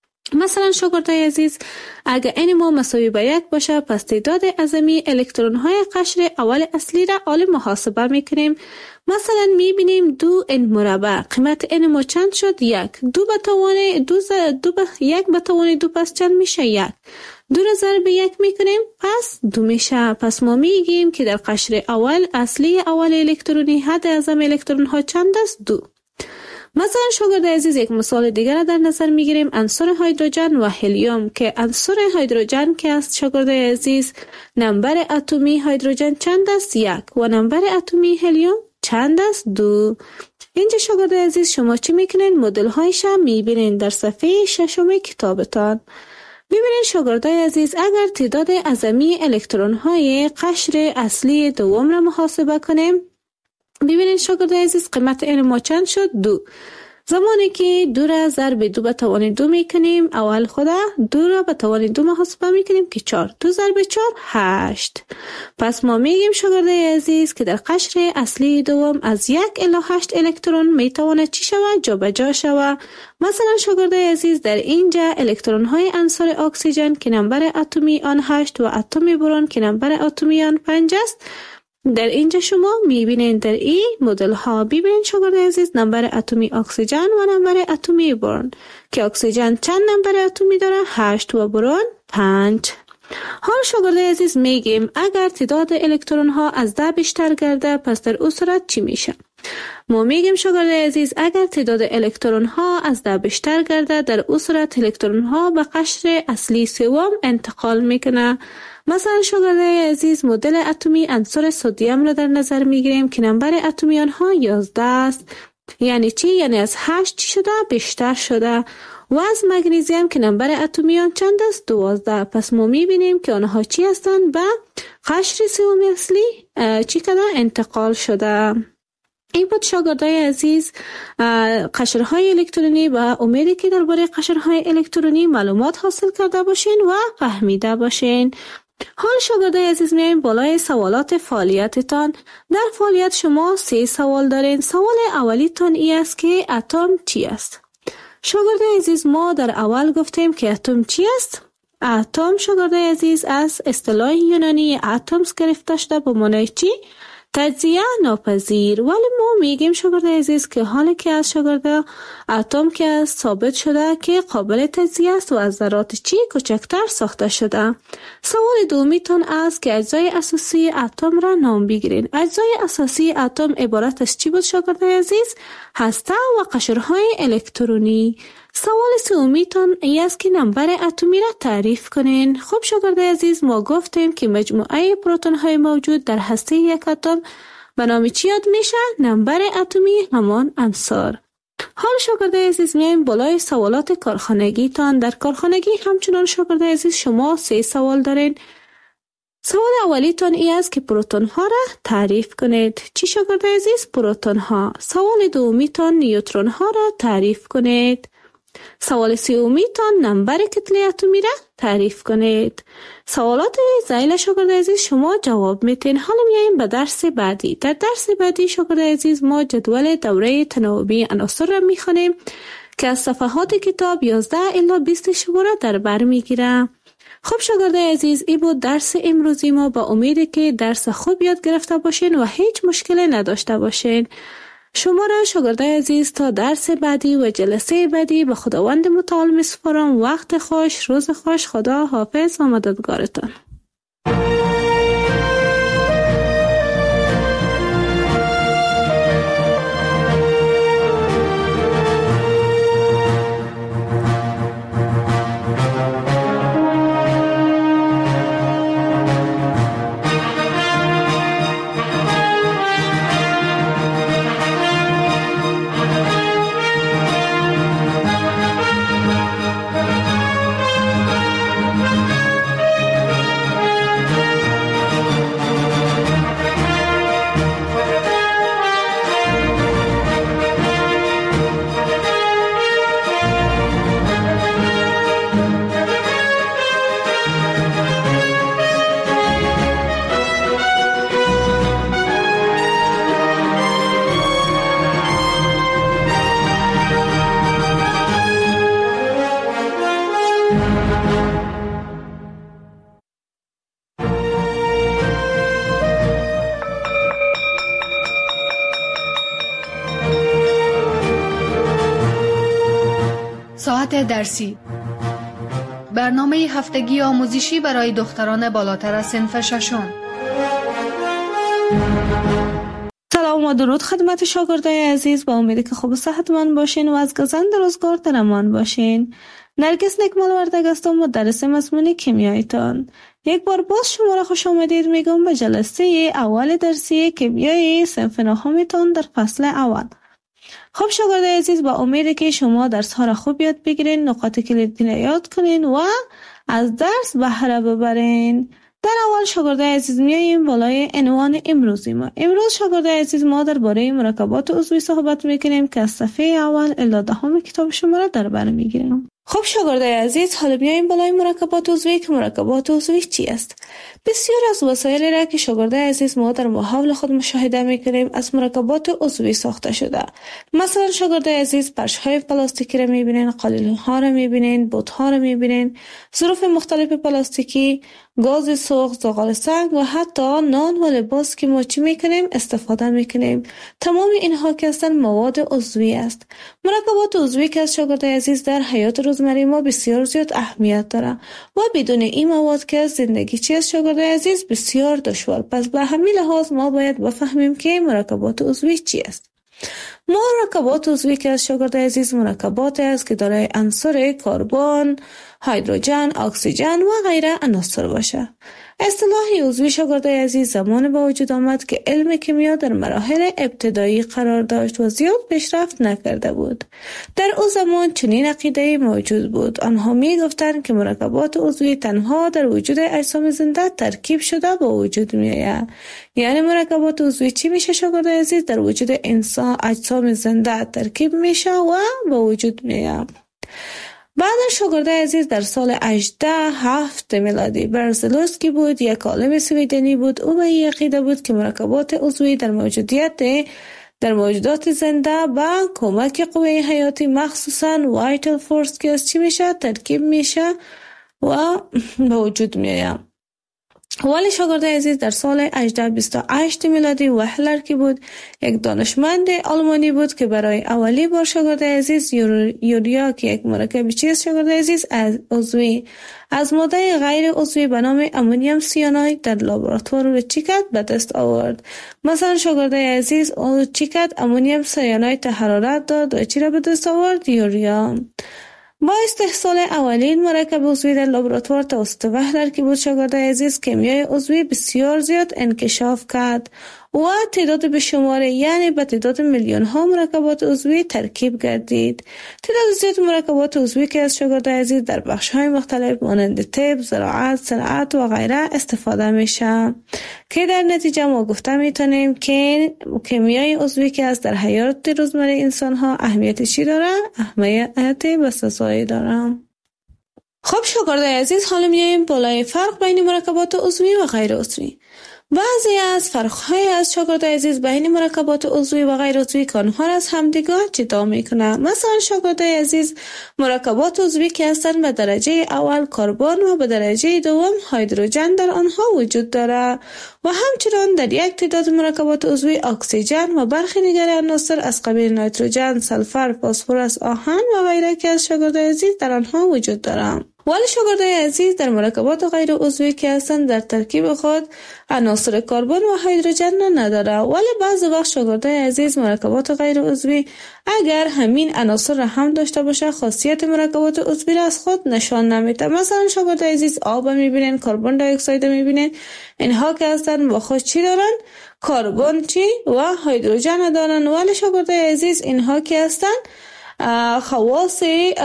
مثلا شاگرد عزیز، اگر n ما مساوی به یک باشه، پس تعداد اعظمی الکترون های قشر اول اصلی را حال محاسبه میکنیم. مثلا میبینیم دو n مربع، قیمت n ما چند شد؟ یک. دو به توان دو, ز... دو به... یک به توان دو پس چند میشه؟ یک. دو را ضرب یک میکنیم پس دو میشه. پس ما میگیم که در قشر اول اصلی اول الکترونی حد اعظم الکترون ها چند است؟ دو. مثلا شاگرد عزیز یک مثال دیگر را در نظر میگیریم، عنصر هیدروژن و هلیوم که عنصر هیدروژن که است شاگرد عزیز نمبر اتمی هیدروژن چند است؟ یک و نمبر اتمی هلیوم چند است؟ دو. اینجا شاگرد عزیز شما چی میکنین؟ مدل هایش میبینین در صفحه ششم کتابتان. ببینید شاگردای عزیز، اگر تعداد اعظمی الکترون های قشر اصلی دوم را محاسبه کنیم، ببینید شاگردای عزیز قیمت n ما چند شد؟ دو. زمانی که دو را ضرب دو به توان دو میکنیم، اول خدا دو را به توان دو محاسبه میکنیم که چهار. دو ضرب چهار هشت. پس ما میگیم شاگردای عزیز که در قشر اصلی دوم از یک الی هشت الکترون میتواند چی شود؟ جابجا شود. مثلا شاگردای عزیز در اینجا الکترون های عنصر اکسیژن که نمبر اتمی آن هشت و اتم برون که نمبر اتمی آن پنج است، در اینجا شما میبینید در این مدل ها ببینید شاگرد عزیز نمبر اتمی اکسیژن و نمبر اتمی برون که اکسیژن چند نمبر اتمی داره؟ هشت و برون پنج. حال شاگرد عزیز میگیم اگر تعداد الکترون ها از ده بیشتر گرده، پس در او صورت چی میشه؟ ما میگیم شاگرد عزیز اگر تعداد الکترون ها از ده بیشتر گرده، در او صورت الکترون ها به قشر اصلی سوم انتقال میکنه. مثلا شاگرد عزیز مدل اتمی عنصر سدیم را در نظر میگیریم که نمبر اتمی آنها یازده است. یعنی چی؟ یعنی از هشت چی شده؟ بیشتر شده. و از مگنیزیم که نمبر اتمی آن چند است؟ دوازده. پس ما میبینیم که آنها چی هستند؟ به قشر سوم اصلی چی کده؟ انتقال شده. این بود شاگردای عزیز قشرهای الکترونی و امیدی که درباره قشرهای الکترونی معلومات حاصل کرده باشین و فهمیده باشین. حال شاگردای عزیز میایم بالای سوالات فعالیتتان. در فعالیت شما سه سوال دارین. سوال اولیتان ای است که اتم چی است؟ شاگردای عزیز ما در اول گفتیم که اتم چی است؟ اتم شاگردای عزیز از اصطلاح یونانی اتمز گرفته شده به معنای چی؟ تجزیه ناپذیر. ولی ما میگیم شاگرد عزیز که حالی که از شاگرد اتم که از ثابت شده که قابل تجزیه است و از ذرات چی کوچکتر ساخته شده. سوال دومیتان است که اجزای اساسی اتم را نام بگیرین. اجزای اساسی اتم عبارت از چی بود شاگرد عزیز؟ هسته و قشرهای الکترونی. سوال سومیتان ای است که نمبر اتمی را تعریف کنین. خب شاگرد عزیز ما گفتیم که مجموعه پروتون های موجود در هسته یک اتم به نام چی یاد میشه؟ نمبر اتمی همان عنصر. حال شاگرد عزیز میایم بالای سوالات کارخانگی تان. در کارخانگی همچنان شاگرد عزیز شما سه سوال دارین. سوال اولیتان ای است که پروتون ها را تعریف کنید. چی شاگرد عزیز؟ پروتون ها. سوال دومیتان نیوترون ها را تعریف کنید. سوال سومیتان نمبر کتله اتمی را تعریف کنید. سوالات زایل شاگرد عزیز شما جواب میتین. حالا میایم به درس بعدی. در درس بعدی شاگرد عزیز ما جدول دوره تناوبی عناصر را میخوانیم که از صفحات کتاب یازده الی بیست شماره در بر میگیره. خب شاگرد عزیز این بود درس امروزی ما. با امیدی که درس خوب یاد گرفته باشین و هیچ مشکلی نداشته باشین. شما را شاگردای عزیز تا درس بعدی و جلسه بعدی به خداوند متعال میسپارم. وقت خوش، روز خوش. خدا حافظ و مددگارتان. ساعت درسی، برنامه هفتگی آموزشی برای دختران بالاتر از صنف ششم. سلام و درود خدمت شاگردای عزیز، با امید که خوب و صحتمند باشین و از گذشت روزگار در امان باشین. نرگس نکمال وردگ هستم، مدرس مضمون کیمیایتان. یک بار باز شما را خوش آمدید میگم به جلسه اول درسی کیمیای صنف نهمتان در فصل اول. خب شاگردای عزیز، با امید که شما درس ها را خوب یاد بگیرین، نکات کلیدی را یاد کنین و از درس بهره ببرین. در اول شاگردای عزیز میاییم بالای عنوان امروزی ما. امروز شاگردای عزیز ما درباره مرکبات عضوی صحبت میکنیم که از صفحه اول الی دهم کتاب شما را در بر میگیریم. خب شاگردای عزیز، حالا بیاییم بالای مرکبات عضوی که مرکبات عضوی چی است؟ بسیار از وسایلی را که شاگردای عزیز ما در ماحول خود مشاهده میکنیم از مرکبات عضوی ساخته شده. مثلا شاگردای عزیز، فرش‌های پلاستیکی را میبینین، قالین‌ها را میبینین، بوت‌ها را میبینین، ظروف مختلف پلاستیکی، گاز سوخت، زغال سنگ و حتی نان و لباس که ما چی میکنیم استفاده میکنیم. تمام اینها که هستن مواد عضوی است. مرکبات عضوی که از شاگردای عزیز در حیات روزمره ما بسیار زیاد اهمیت داره و بدون این مواد که زندگی چی است شاگردای عزیز بسیار دشوار. پس به همین لحاظ ما باید بفهمیم که مرکبات عضوی چی است. مرکبات عضوی که از شاگردای عزیز مرکبات است که دارای عناصر کربن، هیدروژن، اکسیژن و غیره عناصر باشه. اصطلاح عضوی شاگردای عزیز زمان به وجود آمد که علم کیمیا در مراحل ابتدایی قرار داشت و زیاد پیشرفت نکرده بود. در او زمان چنین عقیده موجود بود. آنها می گفتند که مرکبات عضوی تنها در وجود اجسام زنده ترکیب شده به وجود می آید. یعنی مرکبات عضوی چی میشه شاگردای عزیز؟ در وجود انسان اجسام زنده ترکیب میشه و به وجود می آید. بعد شاگردای عزیز در سال هجده هفت میلادی برزلوسکی بود، یک عالم سویدنی بود. او به این عقیده بود که مرکبات عضوی در موجودیت در موجودات زنده با کمک قوه حیاتی مخصوصاً وایتال فورس که از چی میشه ترکیب میشه و به وجود میاد. ولی شاگردای عزیز در سال هجده بیست و هشت میلادی وهلر که بود، یک دانشمند آلمانی بود که برای اولی بار شاگردای عزیز یوریا که یک مرکب چیست شاگردای عزیز از عضوی از ماده غیر عضوی به نام امونیم سیاناید در لابراتوار رو چیکت به دست آورد. مثلا شاگردای عزیز او چیکت امونیم سیاناید حرارت داد و چی را به دست آورد؟ یوریا. با استحصال اولین مرکب عضوی در لابراتوار توسط وهلر که بود شاگردای عزیز کیمیای عضوی بسیار زیاد انکشاف کرد و تعداد به شماره یعنی به تعداد میلیون ها مرکبات عضوی ترکیب گردید. تعداد زیاد مرکبات عضوی که از شاگردای عزیز در بخش های مختلف مانند طب، زراعت، صنعت و غیره استفاده میشه که در نتیجه ما گفته میتونیم که کیمیای عضوی که از در حیات روزمره انسان ها اهمیت چی داره؟ اهمیت بسزایی داره. خب شاگردای عزیز، حالا میایم بالای فرق بین مرکبات عضوی و غیر عضوی. بعضی از فرق‌های از شاگردای عزیز بین مرکبات عضوی و غیر عضوی که آنها را از همدیگر جدا می‌کنند. مثلا شاگردای عزیز مرکبات عضوی که هستند به درجه اول کربن و به درجه دوم هیدروژن در آنها وجود دارد و همچنین در یک تعداد مرکبات عضوی اکسیژن و برخی دیگر عناصر از قبیل نیتروژن، سلفر، فسفر، آهن و غیره که از شاگردای عزیز در آنها وجود دارند. ولی شاگردای عزیز در مرکبات غیر عضوی که هستند در ترکیب خود عناصر کربن و هیدروژن نداره. ولی بعضی وقت شاگردای عزیز مرکبات غیر عضوی اگر همین عناصر را هم داشته باشه خاصیت مرکبات عضوی را از خود نشان نمیده. مثلا شاگردای عزیز آب میبینن، کربن دی اکساید میبینن، اینها که هستند با خود چی دارن؟ کربن چی و هیدروژن دارن. ولی شاگردای عزیز اینها که هستند خواص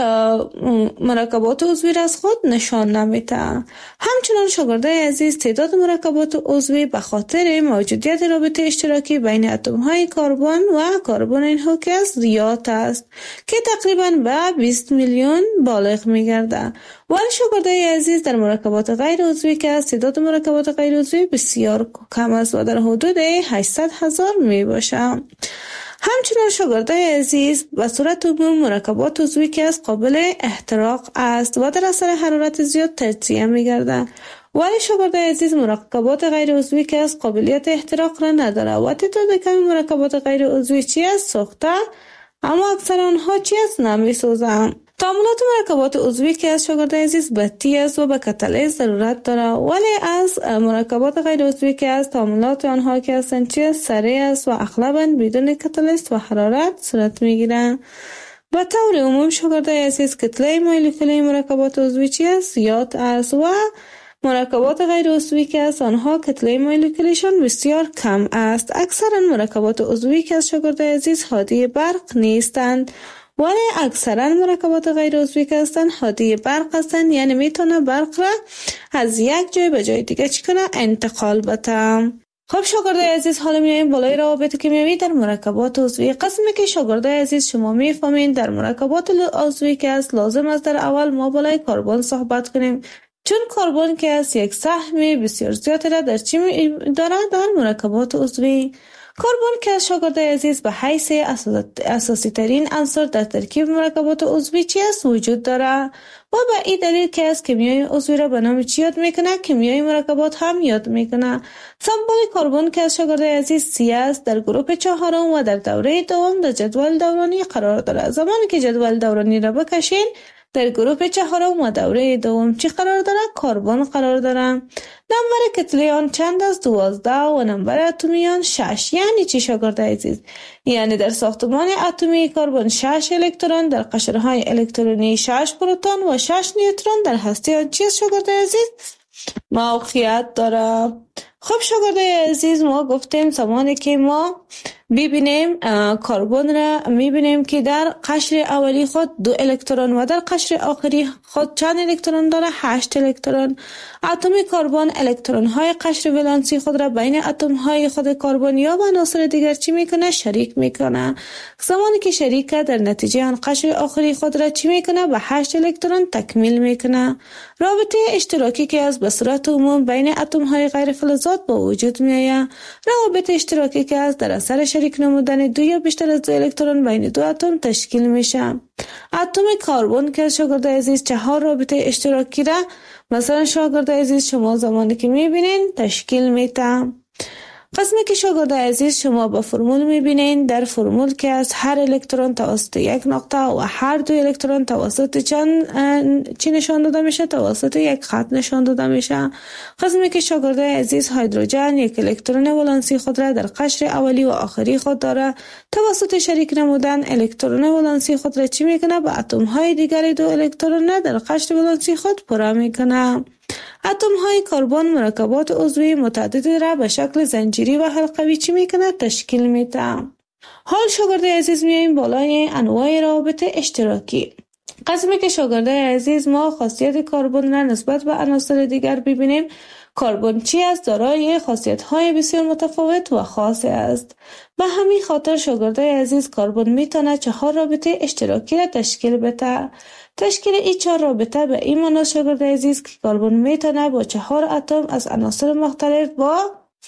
مرکبات عضوی را از خود نشان نمیده. همچنان شاگردای عزیز تعداد مرکبات عضوی به خاطر موجودیت رابطه اشتراکی بین اتم های کربن و کربن اینها که زیاد است که تقریبا به بیست میلیون بالغ میگرده. ولی شاگردای عزیز در مرکبات غیر عضوی که از تعداد مرکبات غیر عضوی بسیار کم است و در حدود هشتصد هزار می باشه. همچنین شاگردای عزیز به صورت عموم مرکبات عضوی که از قابل احتراق است و در اثر حرارت زیاد تجزیه می‌گردند. ولی شاگردای عزیز مرکبات غیر عضوی که از قابلیت احتراق را نداره و تعداد کمی مرکبات غیر عضوی چی است؟ سوخته، اما اکثر آنها چی است؟ نمی‌سوزند. تعاملات مرکبات عضوی که از شاگرد عزیز به تی است و به کاتالیز ضرورت داره، ولی از مرکبات غیر عضوی که از تعاملات آنها که هستند چی سریع است و اغلباً بدون کاتالیست و حرارت صورت میگیرند. به طور عموم شاگرد عزیز کتله مولکولی مرکبات عضوی چی است زیاد است و مرکبات غیر عضوی که از آنها کتله مولکولیشان بسیار کم است. اکثرا مرکبات عضوی که از شاگرد عزیز هادی برق نیستند، ولی اکثرا مرکبات غیر عضوی که هستند هادی برق هستند، یعنی میتونه برق را از یک جای به جای دیگه چی کنه انتقال بده. خب شاگرد عزیز، حالا میایم بالای روابطی که میوید در مرکبات عضوی. قسمی که شاگرد عزیز شما میفهمین در مرکبات عضوی که است لازم است در اول ما بالای کربن صحبت کنیم، چون کربن که است یک سهم بسیار زیادی را در چی داره در مرکبات عضوی. کربن که از شاگرد عزیز به حیث اساسی ترین عنصر در ترکیب مرکبات عضوی چی است وجود داره و به این دلیل که از کیمیای عضوی را به نام چی یاد میکنه کیمیای مرکبات هم یاد میکنه. سمبل کربن که از شاگرد عزیز سی است در گروه چهارم و در دوره دوم در جدول دورانی قرار داره. زمانی که جدول دورانی را بکشین در گروه چهارم و دوره دوم چی قرار داره؟ کربن قرار داره. نمبر کتله آن چند است؟ دوازده و نمبر اتمی آن شش. یعنی چی شاگرد عزیز؟ یعنی در ساختمان اتمی کربن شش الکترون، در قشرهای الکترونی شش پروتون و شش نیوترون در هسته آن چی است شاگرد عزیز؟ موقعیت داره. خب شاگرد عزیز، ما گفتیم زمانی که ما ببینیم کربن را میبینیم که در قشر اولی خود دو الکترون و در قشر آخری خود چند الکترون داره؟ هشت الکترون. اتم کربن الکترون های قشر ولانسی خود را بین اتم های خود کربن یا با عناصر دیگر چی میکنه؟ شریک میکنه. زمانی که شریکه در نتیجه آن قشر آخری خود را چی میکنه؟ به هشت الکترون تکمیل میکنه. رابطه اشتراکی که از به صورت عموم بین اتم های غیر فلزات با وجود میآید. رابطه اشتراکی که از در اثر شریک نمودن دو یا بیشتر از دو الکترون بین دو اتم تشکیل میشه. اتم کربن که شاگرد عزیز چهار رابطه اشتراکی را مثلا شاگرد عزیز شما زمانی که میبینین تشکیل میده. قسمی که شاگرد عزیز شما با فرمول میبینین، در فرمول که از هر الکترون توسط یک نقطه و هر دو الکترون توسط چند چی نشان داده میشه؟ توسط یک خط نشان داده میشه. قسمی که شاگرد عزیز هیدروژن یک الکترون ولانسی خود را در قشر اولی و آخری خود داره، توسط شریک نمودن الکترون ولانسی خود را چی میکنه؟ به اتم های دیگری دو الکترون در قشر ولانسی خود پر میکنه. اتم های کربن مرکبات عضوی متعدد را به شکل زنجیری و حلقوی چی میکنه؟ تشکیل میده. حال شاگرد عزیز میاییم بالای انواع روابط اشتراکی. قسمی که شاگرد عزیز ما خاصیت کربن را نسبت به عناصر دیگر ببینیم، کربن چی است؟ دارای خاصیت های بسیار متفاوت و خاص است. به همین خاطر شاگرد عزیز کربن میتونه چهار رابطه اشتراکی را تشکیل بده. تشکیل این چهار رابطه به این معنی شاگرد عزیز که کربن میتونه با چهار اتم از عناصر مختلف با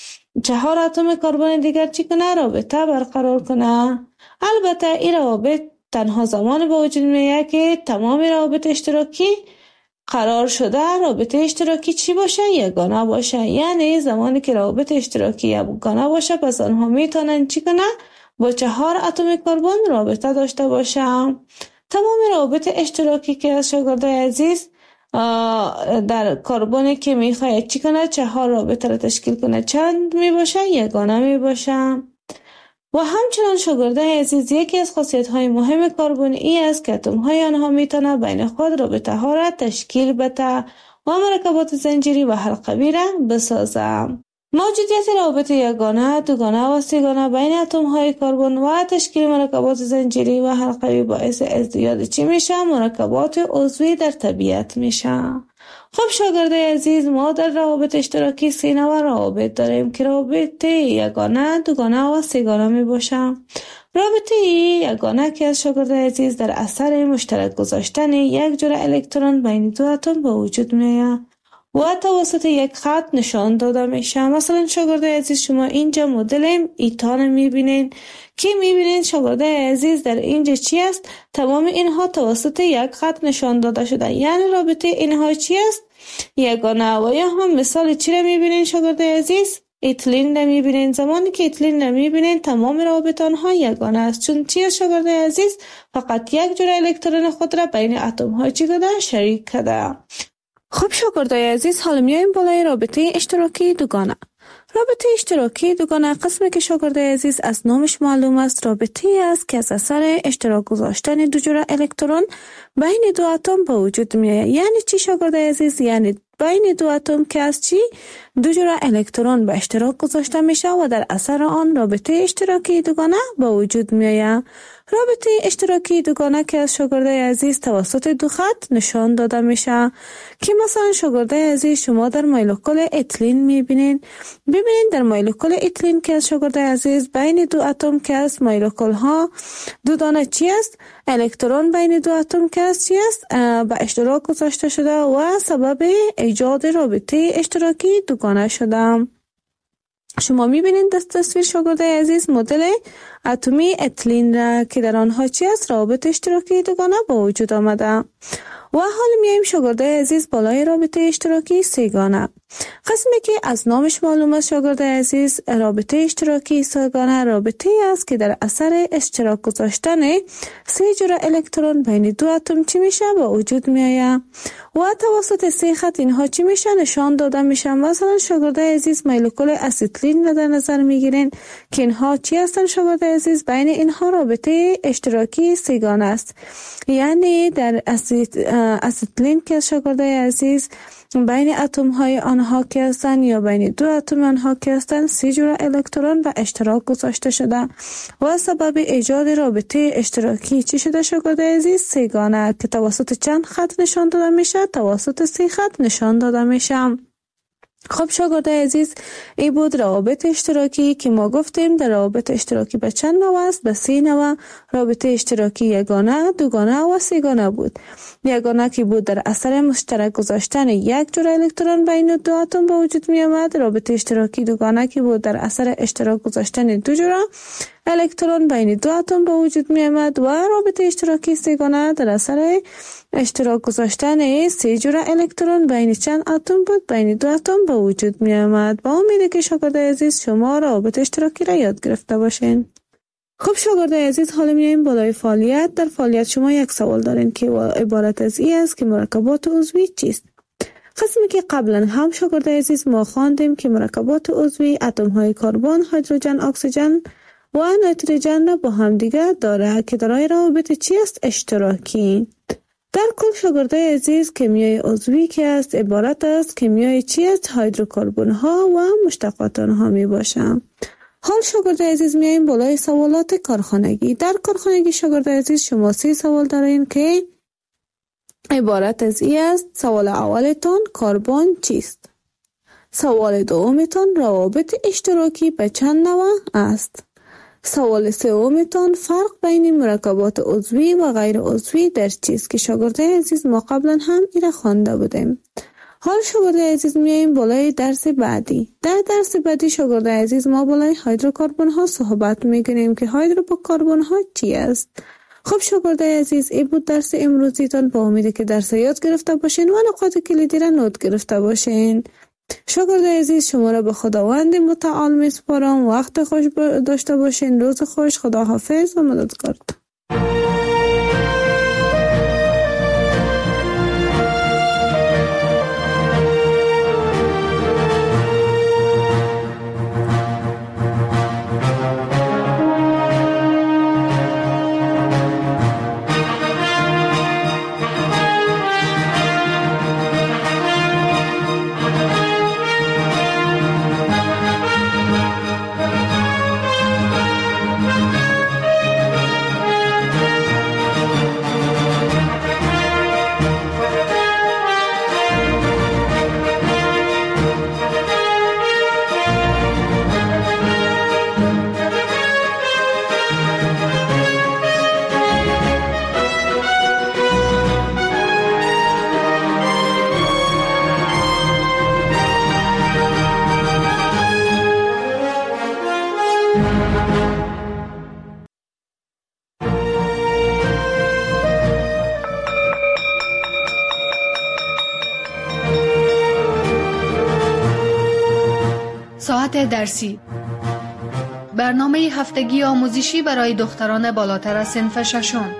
چهار اتم کربن دیگر چی کنه؟ رابطه برقرار کنه. البته این روابط تنها زمان با وجود میاد که تمام روابط اشتراکی قرار شده رابطه اشتراکی چی باشه؟ یگانه باشه. یعنی زمانی که روابط اشتراکی یگانه باشه پس آنها میتونن چی کنه؟ با چهار اتم کربن رابطه داشته باشه. تمام روابط اشتراکی که از شاگرد عزیز در کربنی که میخواد چی کنه؟ چهار رابطه را تشکیل کنه چند می باشه؟ یگانه می باشه. و همچنان شاگرد عزیز یکی از خاصیت های مهم کربن ای است که اتم های آنها میتونه بین خود رابطه ها را تشکیل بده و مرکبات زنجیری و حلقوی را بسازه. موجودیت روابط یگانه، دوگانه و سه‌گانه بین اتم های کربن و تشکیل مرکبات زنجیری و حلقوی باعث ازدیاد چی میشه؟ مرکبات عضوی در طبیعت میشه. خب شاگرد عزیز، ما در روابط اشتراکی سه نوع روابط داریم که روابط یگانه، دوگانه و سه‌گانه می باشه. رابطه یگانه که از شاگرد عزیز در اثر مشترک گذاشتن یک جور الکترون بین دو اتم به وجود میاد و توسط یک خط نشان داده میشه. مثلا شاگرد عزیز شما اینجا مدل ایتان میبینین که میبینین شاگرد عزیز در اینجا چی است؟ تمام اینها توسط یک خط نشان داده شده، یعنی رابطه اینها چی است؟ یگانه. و یا هم مثال چی را میبینین شاگرد عزیز؟ ایتلین را میبینین. زمانی که ایتلین را میبینین تمام روابط آنها یگانه است، چون چی شاگردای عزیز فقط یک جور الکترون خود را بین اتم های چی کرده شریک کرده. خب شاگردای عزیز، حالا میایم بالای رابطه اشتراکی دوگانه. رابطه اشتراکی دوگانه قسمی که شاگردای عزیز از نامش معلوم است رابطه است که از اثر اشتراک گذاشتن دو جور الکترون بین دو اتم به وجود میآید. یعنی چی شاگردای عزیز؟ یعنی بین دو اتم که از چی دو جور الکترون به اشتراک گذاشته میشه و در اثر آن رابطه اشتراکی دوگانه به وجود میآید. رابطه اشتراکی دوگانه که از شاگردای عزیز توسط دو خط نشان داده میشه که مثلا شاگردای عزیز شما در مولکول ایتلین میبینین. ببینین در مولکول ایتلین که از شاگردای عزیز بین دو اتم که از مولکول ها دو دانه چی است؟ الکترون بین دو اتم که از چی است؟ به اشتراک گذاشته شده و سبب ایجاد رابطه اشتراکی دوگانه شده. شما میبینید در تصویر شاگردای عزیز مدل اتمی ایتلین را که در آنها چی است؟ روابط اشتراکی دوگانه با وجود آمده. و حال میایم شاگردای عزیز بالای رابطه اشتراکی سه‌گانه. قسمی که از نامش معلوم است شاگردای عزیز رابطه اشتراکی سه‌گانه رابطه است که در اثر اشتراک گذاشتن سه جور الکترون بین دو اتم چی میشه با وجود میآید و توسط سه خط اینها چی میشه نشان داده میشن. مثلا شاگردای عزیز مولکول اسیتلین را در نظر میگیرین که اینها چی هستن شاگردای عزیز؟ بین اینها رابطه اشتراکی سه‌گانه است. یعنی در اسید اسیتلین که شاگردای عزیز بین اتم های آنها که هستند یا بین دو اتم آنها که هستند سه جور الکترون به اشتراک گذاشته شده و سبب ایجاد رابطه اشتراکی چی شده شاگردای عزیز؟ سه‌گانه که توسط چند خط نشان داده میشه؟ توسط سه خط نشان داده میشه. خب شاگردای عزیز، این بود روابط اشتراکی که ما گفتیم در روابط اشتراکی به چند نوع است؟ به سه نوع. رابطه اشتراکی یگانه، دوگانه و سه‌گانه بود. یگانه که بود در اثر مشترک گذاشتن یک جور الکترون بین دو اتم به وجود می آمد. رابطه اشتراکی دوگانه که بود در اثر اشتراک گذاشتن دو جور الکترون بین دو اتم به وجود می آمد و رابطه اشتراکی سه‌گانه در اثر اشتراک گذاشتن سه جور الکترون بین چند اتم بود بین دو اتم به وجود می آمد. با امیده که شاگردای عزیز شما روابط اشتراکی را یاد گرفته باشین. خب شاگردای عزیز، حالا میایم بالای فعالیت. در فعالیت شما یک سوال دارین که عبارت از این است که مرکبات عضوی چیست؟ قسمی که قبلا هم شاگردای عزیز ما خواندیم که مرکبات عضوی اتم های کربن، هیدروژن، اکسیژن و نیتروژن را با هم دیگر داره که دارای روابط چی است؟ اشتراکی. در کل شاگردای عزیز کیمیای عضوی که است عبارت است کیمیای چی است؟ هیدروکربن ها و مشتقات آنها می باشند. حال شاگردای عزیز میایم بالای سوالات کارخانگی. در کارخانگی شاگردای عزیز شما سه سوال دارین که عبارت از این است. سوال اولتون کربن چیست؟ سوال دومتون روابط اشتراکی به چند نوع است؟ سوال سومتون فرق بین مرکبات عضوی و غیر عضوی در چیست که شاگردای عزیز ما قبلا هم ایره خوانده بودیم. حال شاگردای عزیز میاییم بالای درس بعدی. در درس بعدی شاگردای عزیز ما بالای هیدروکربن ها صحبت میکنیم که هیدروکربن ها چی است. خب شاگردای عزیز، این بود درس امروزیتان. با امید که درس یاد گرفته باشین و نکات کلیدی را نوت گرفته باشین. شاگردای عزیز، شما را به خداوند متعال میسپارم. وقت خوش داشته باشین. روز خوش. خدا حافظ و مددگار. ساعت درسی، برنامه هفتگی آموزشی برای دختران بالاتر از صنف ششم.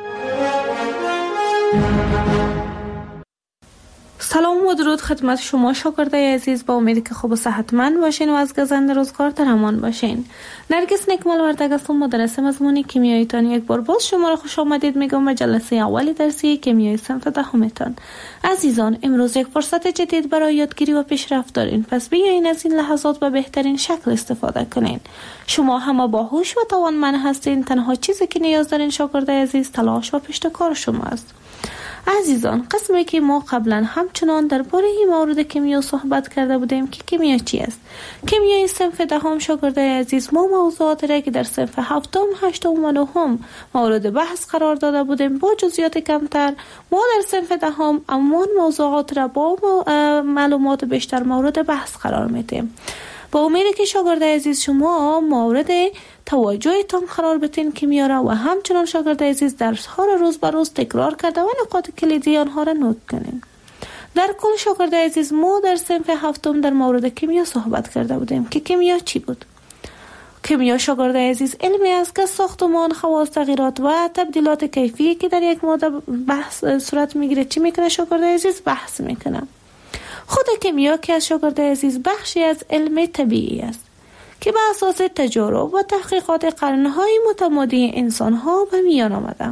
سلام و درود خدمت شما شاگردای عزیز، با امیدی که خوب و صحتمند باشین و از گزند روزگار در امان باشین. نرگس نکمال وردگ هستم، مدرس مضمون کیمیاییتان. یک بار باز شما را خوش آمدید میگم به جلسه اولی درسی کیمیای صنف دهمتان. عزیزان، امروز یک فرصت جدید برای یادگیری و پیشرفت دارین، پس بیاین از این لحظات به بهترین شکل استفاده کنین. شما همه باهوش و توانمند هستین، تنها چیزی که نیاز دارین شاگردای عزیز تلاش و پشتکار شما است. عزیزان، قسمی که ما قبلا همچنان درباره این مورد کیمیا صحبت کرده بودیم که کیمیا چی است. کیمیای صنف دهم شاگردای عزیز، ما موضوعات را که در صنف هفتم، هشتم و نهم مورد بحث قرار داده بودیم با جزئیات کمتر، ما در صنف دهم امان موضوعات را با معلومات بیشتر مورد بحث قرار میدیم. با امیدی که شاگردای عزیز شما مورد توجهتان قرار بدین کیمیا را و همچنان شاگردای عزیز درس ها را روز به روز تکرار کرده و نکات کلیدی آنها را نوت کنین. در کل شاگردای عزیز، ما در صنف هفتم در مورد کیمیا صحبت کرده بودیم که کیمیا چی بود. کیمیا شاگردای عزیز علمی است که ساختمان، خواص، تغییرات و تبدیلات کیفی که در یک ماده بحث صورت میگیره چی میکنه شاگردای عزیز؟ بحث میکنه. خود کیمیا که از شاگردای عزیز بخشی از علم طبیعی است که به اساس تجارب و تحقیقات قرنهای متمادی انسانها به میان آمده.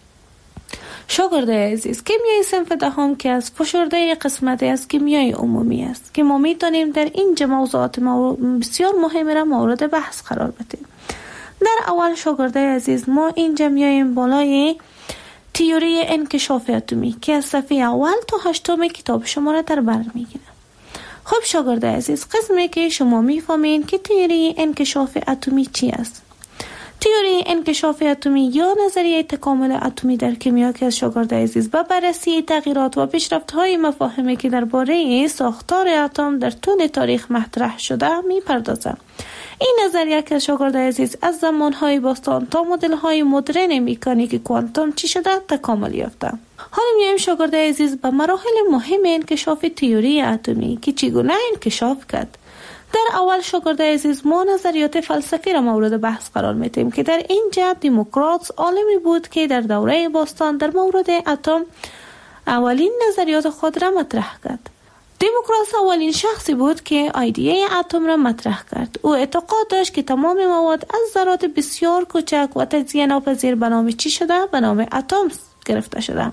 شاگردای عزیز، کیمیای صنف دهم که از فشرده قسمتی از کیمیای عمومی است که ما میتونیم در اینجا موضوعات بسیار مهم را مورد بحث قرار بدیم. در اول شاگردای عزیز، ما اینجا میایم بالای تئوری انکشاف اتمی که از صفحه اول تا هشتم کتاب شما را در بر میگیره. خب شاگردای عزیز، قسمی که شما میفهمین که تئوری انکشاف اتمی چی است. تئوری انکشاف اتمی یا نظریه تکامل اتمی در کیمیا که از شاگردای عزیز با بررسی تغییرات و پیشرفت‌های مفاهیمی که درباره ساختار اتم در طول تاریخ مطرح شده میپردازد. این نظریه که شاگردای عزیز از زمانهای باستان تا مدل‌های مدرن مکانیک کوانتوم چی شده تکامل یافته. حالا میایم شاگردای عزیز به مراحل مهم انکشاف تئوری اتمی که چگونه انکشاف کرد. در اول شاگردای عزیز، ما نظریات فلسفی را مورد بحث قرار میدیم که در اینجا دموکریتوس عالمی بود که در دوره باستان در مورد اتم اولین نظریات خود را مطرح کرد. دموکریتوس اولین شخصی بود که ایده اتم را مطرح کرد. او اعتقاد داشت که تمام مواد از ذرات بسیار کوچک و تجزیه ناپذیر به نام چی شده؟ به نام اتم گرفته شده.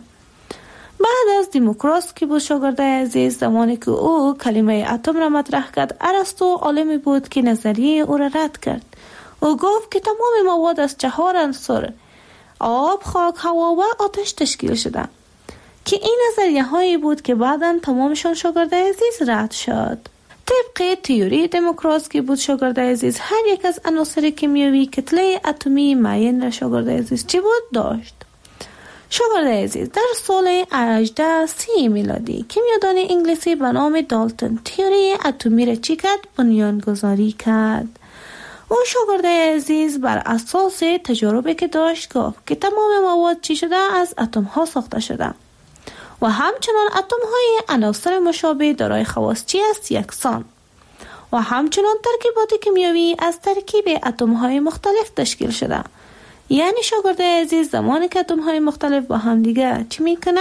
بعد از دموکریتوس که بود شاگردای عزیز، زمانی که او کلمه اتم را مطرح کرد، ارسطو عالمی بود که نظریه او را رد کرد. او گفت که تمام مواد از چهار عنصر آب، خاک، هوا و آتش تشکیل شده که این نظریه هایی بود که بعداً تمامشان شاگردای عزیز رد شد. طبق تئوری دموکریتوس که بود شاگردای عزیز، هر یک از عناصر کیمیایی کتله اتمی معین را شاگردای عزیز چی بود داشت. شاگردای عزیز، در سال هجده سی میلادی کیمیادان انگلیسی به نام دالتون تئوری اتمی را چی کرد؟ بنیانگذاری کرد. او شاگردای عزیز بر اساس تجاربی که داشت گفت که تمام مواد چی شده؟ از اتم ها ساخته شده و همچنان اتم های عناصر مشابه دارای خواص چی است؟ یکسان و همچنان ترکیبات کیمیایی از ترکیب اتم های مختلف تشکیل شده. یعنی شاگردای عزیز، زمانی که اتم های مختلف با هم دیگه چی میکنه؟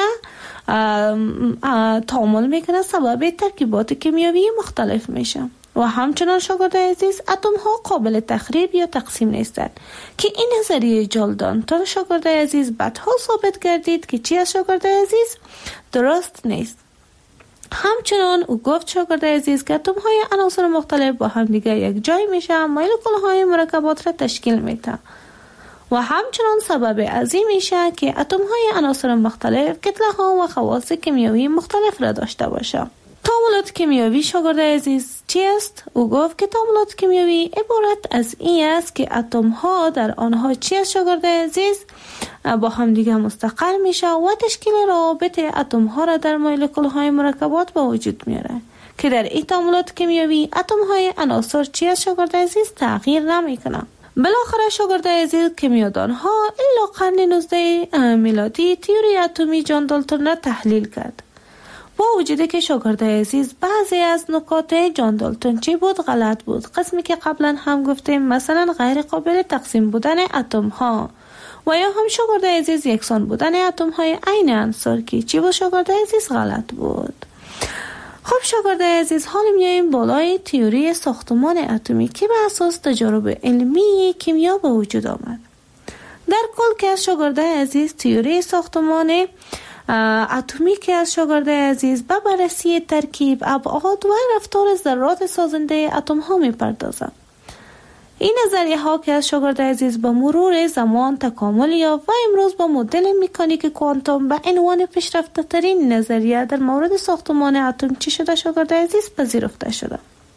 تعامل میکنه، سبب ترکیبات کیمیایی مختلف میشه. و همچنان شاگردای عزیز، اتم ها قابل تخریب یا تقسیم نیستند که این نظریه جالدان تا شاگردای عزیز بعدها ثابت گردید که چی از شاگردای عزیز درست نیست. همچنان او گفت شاگردای عزیز که اتم های عناصر مختلف با هم دیگه یک جای میشه، مولکول های مرکبات را تشکیل میده و همچنان سبب عظیم میشه که اتم های عناصر مختلف کتله ها و خواص کیمیایی مختلف را داشته باشه. تعاملات کیمیایی شاگردای عزیز چی است؟ او گفت که تعاملات کیمیایی عبارت از این است که اتم ها در آنها چی است شاگردای عزیز؟ با هم دیگه مستقر میشه و تشکیل روابط اتم ها را در مولکول های مرکبات به وجود میاره که در این تعاملات کیمیایی اتم های عناصر چی است شاگردای عزیز؟ تغییر نمیکنه. بالاخره شاگردای عزیز، کیمیادان ها الا قرن نوزده میلادی تئوری اتمی جان دالتون را تحلیل کرد. با وجودی که شاگرد عزیز بعضی از نکات جان دالتون چی بود غلط بود. قسمی که قبلا هم گفتیم، مثلا غیر قابل تقسیم بودن اتم ها و یا هم شاگرد عزیز یکسان بودن اتم های عین عنصر که چی بود شاگرد عزیز غلط بود. خب شاگرد عزیز، حالا میاییم بالای تئوری ساختمان اتمی که به اساس تجارب علمی کیمیا به وجود آمد. در کل که از شاگرد عزیز تئوری ساختمان اتمی که از شاگرد عزیز به بررسی ترکیب، ابعاد و رفتار ذرات سازنده اتم ها می پردازد. این نظریه ها که از شاگرد عزیز به مرور زمان تکامل یافت و امروز با مدل مکانیک کوانتوم به عنوان پیشرفته ترین نظریه در مورد ساختمان اتم چی شده شاگرد عزیز پذیرفته شده.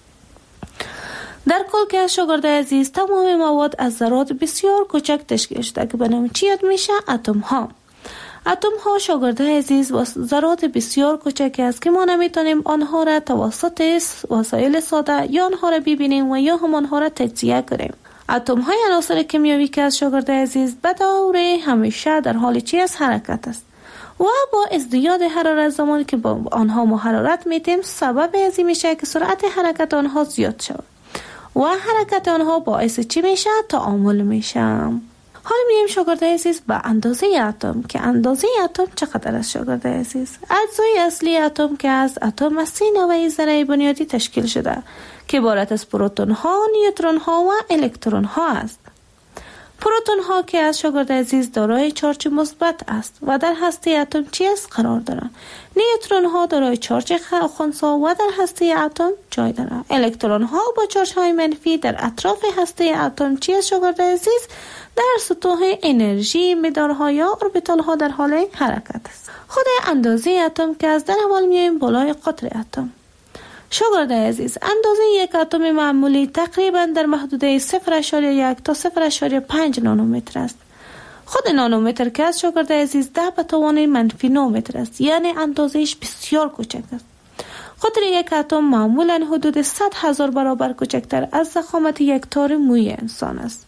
در کل که از شاگرد عزیز تمام مواد از ذرات بسیار کوچک تشکیل شده که به نام چی یاد میشه؟ اتم ها. اتم ها شاگرد عزیز ذرات بسیار کوچک است که ما نمیتونیم آنها را توسط وسایل ساده یا آنها را ببینیم و یا هم آنها را تجزیه کنیم. اتم های عناصر کیمیایی که از شاگرد عزیز به دور همیشه در حال چی از حرکت است و با ازدیاد حرارت زمانی که با آنها ما حرارت میدیم سبب ازی میشه که سرعت حرکت آنها زیاد شود و حرکت آنها باعث چی میشه؟ تعامل میشه. حالا میگیم شاگرد عزیز به اندازه اتم که اندازه اتم چقدر است شاگرد عزیز؟ اجزای اصلی اتم که از اتم از سه نوع ذره بنیادی تشکیل شده که عبارت از پروتون ها، نیوترون ها و الکترون ها است. پروتون ها که از شاگرد عزیز دارای چارج مثبت است و در هسته اتم چی است قرار دارند. نیوترون ها دارای چارج خنثی و در هسته اتم جای دارند. الکترون ها با چارج های منفی در اطراف هسته اتم چی است شاگرد عزیز؟ در سطوح انرژی مدارها یا اوربیتال ها در حال حرکت است. خود اندازه اتم که از در اول میایم بالای قطر اتم. شاگرد عزیز، اندازه یک اتم معمولی تقریبا در محدوده صفر ممیز یک تا صفر ممیز پنج نانومتر است. خود نانومتر که از شاگرد عزیز ده به توان منفی نه متر است، یعنی اندازهش بسیار کوچک است. قطر یک اتم معمولا حدود صد هزار برابر کوچکتر از ضخامت یک تار موی انسان است.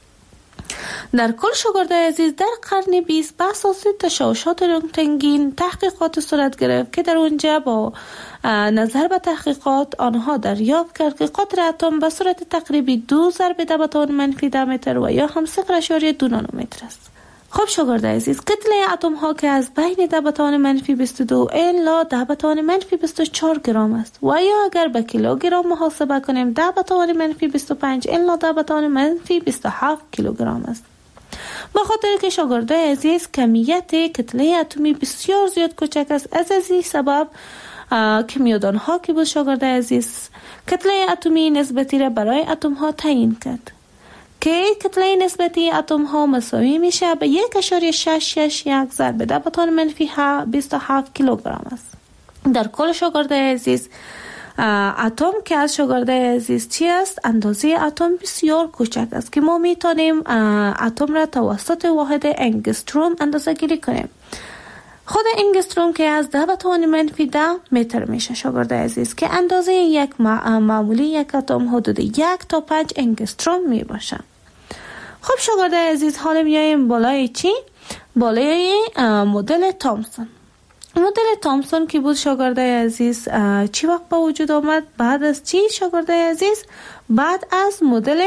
در کل شاگرد عزیز در قرن بیست به اساس تشعشعات رنتگن تحقیقات صورت گرفت که در اونجا با نظر به تحقیقات آنها دریافت کرد که قطر اتم به صورت تقریبی دو ضرب ده به توان منفی ده متر و یا هم صفر ممیز دو نانومتر است. خب شاگرد عزیز، کتله اتم ها که از بین ده به توان منفی بیست و دو الی ده به توان منفی بیست و چهار گرم است و یا اگر به کیلوگرم محاسبه کنیم ده به توان منفی بیست و پنج الی ده به توان منفی بیست و هفت کیلوگرم است. به خاطر که شاگرد عزیز کمیت کتله اتمی بسیار زیاد کوچک است، از این سبب کیمیادان ها که بود شاگرد عزیز کتله اتمی نسبتی را برای اتم ها تعیین کرد که کتله نسبتی اتم ها مساوی میشه به یک اشاری شش شش یک ضرب ده به توان منفی بیست و هفت کیلوگرم است. در کل شاگرد عزیز اتم که از شاگرد عزیز چی است؟ اندازه اتم بسیار کوچک است که ما میتونیم اتم را توسط واحد انگستروم اندازه گیری کنیم. خود انگستروم که از ده به توان منفی ده متر میشه شاگرد عزیز که اندازه یک معمولی یک اتم حدود یک تا پنج انگستروم می باشه. خب شاگرد عزیز، حالا میایم بالای چی؟ بالای مدل تامسون. مدل تامسون که بود شاگرد عزیز چی وقت با وجود آمد؟ بعد از چی شاگرد عزیز؟ بعد از مدل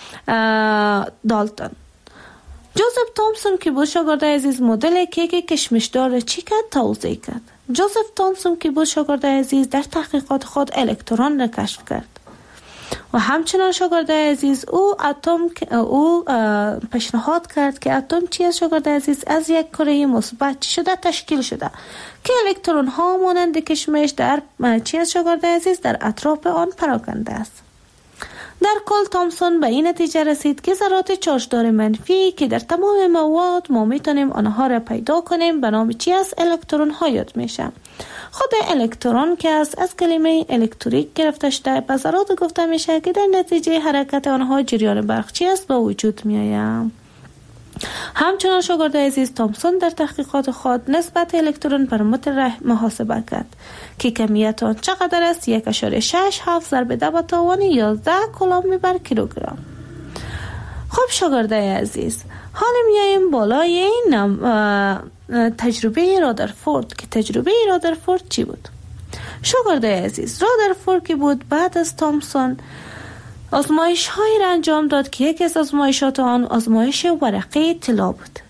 دالتون. جوزف تامسون که بود شاگرد عزیز مدل کیک کشمشدار چی کرد؟ توضیح کرد. جوزف تامسون که بود شاگرد عزیز در تحقیقات خود الکترون را کشف کرد و همچنان شاگرد عزیز او اتم او پیشنهاد کرد که اتم چی است شاگرد عزیز؟ از یک کره مثبت شده تشکیل شده که الکترون ها مانند کشمش در چی است شاگرد عزیز؟ در اطراف آن پراکنده است. در کل تامسون به این نتیجه رسید که ذرات چارجدار منفی که در تمام مواد ما میتونیم آنها را پیدا کنیم به نام چی است؟ الکترون ها یاد میشه. خود الکترون که از از کلمه الکتریک گرفته شده به ذرات گفته میشه که در نتیجه حرکت آنها جریان برق چی است؟ به وجود میآید. همچنان شاگرد عزیز تامسون در تحقیقات خود نسبت الکترون بر متر محاسبه کرد که کمیت آن چقدر است؟ یک اشاره شش هفت ضرب ده به توان یازده کولوم بر کیلوگرم. خب شاگرد عزیز، حالا میایم بالای نم تجربه رادرفورد که تجربه رادرفورد چی بود؟ شاگرده عزیز، رادرفورد بود بعد از تامسون آزمایش هایی را انجام داد که یکی از آزمایشات آن آزمایش ورقه طلا بود.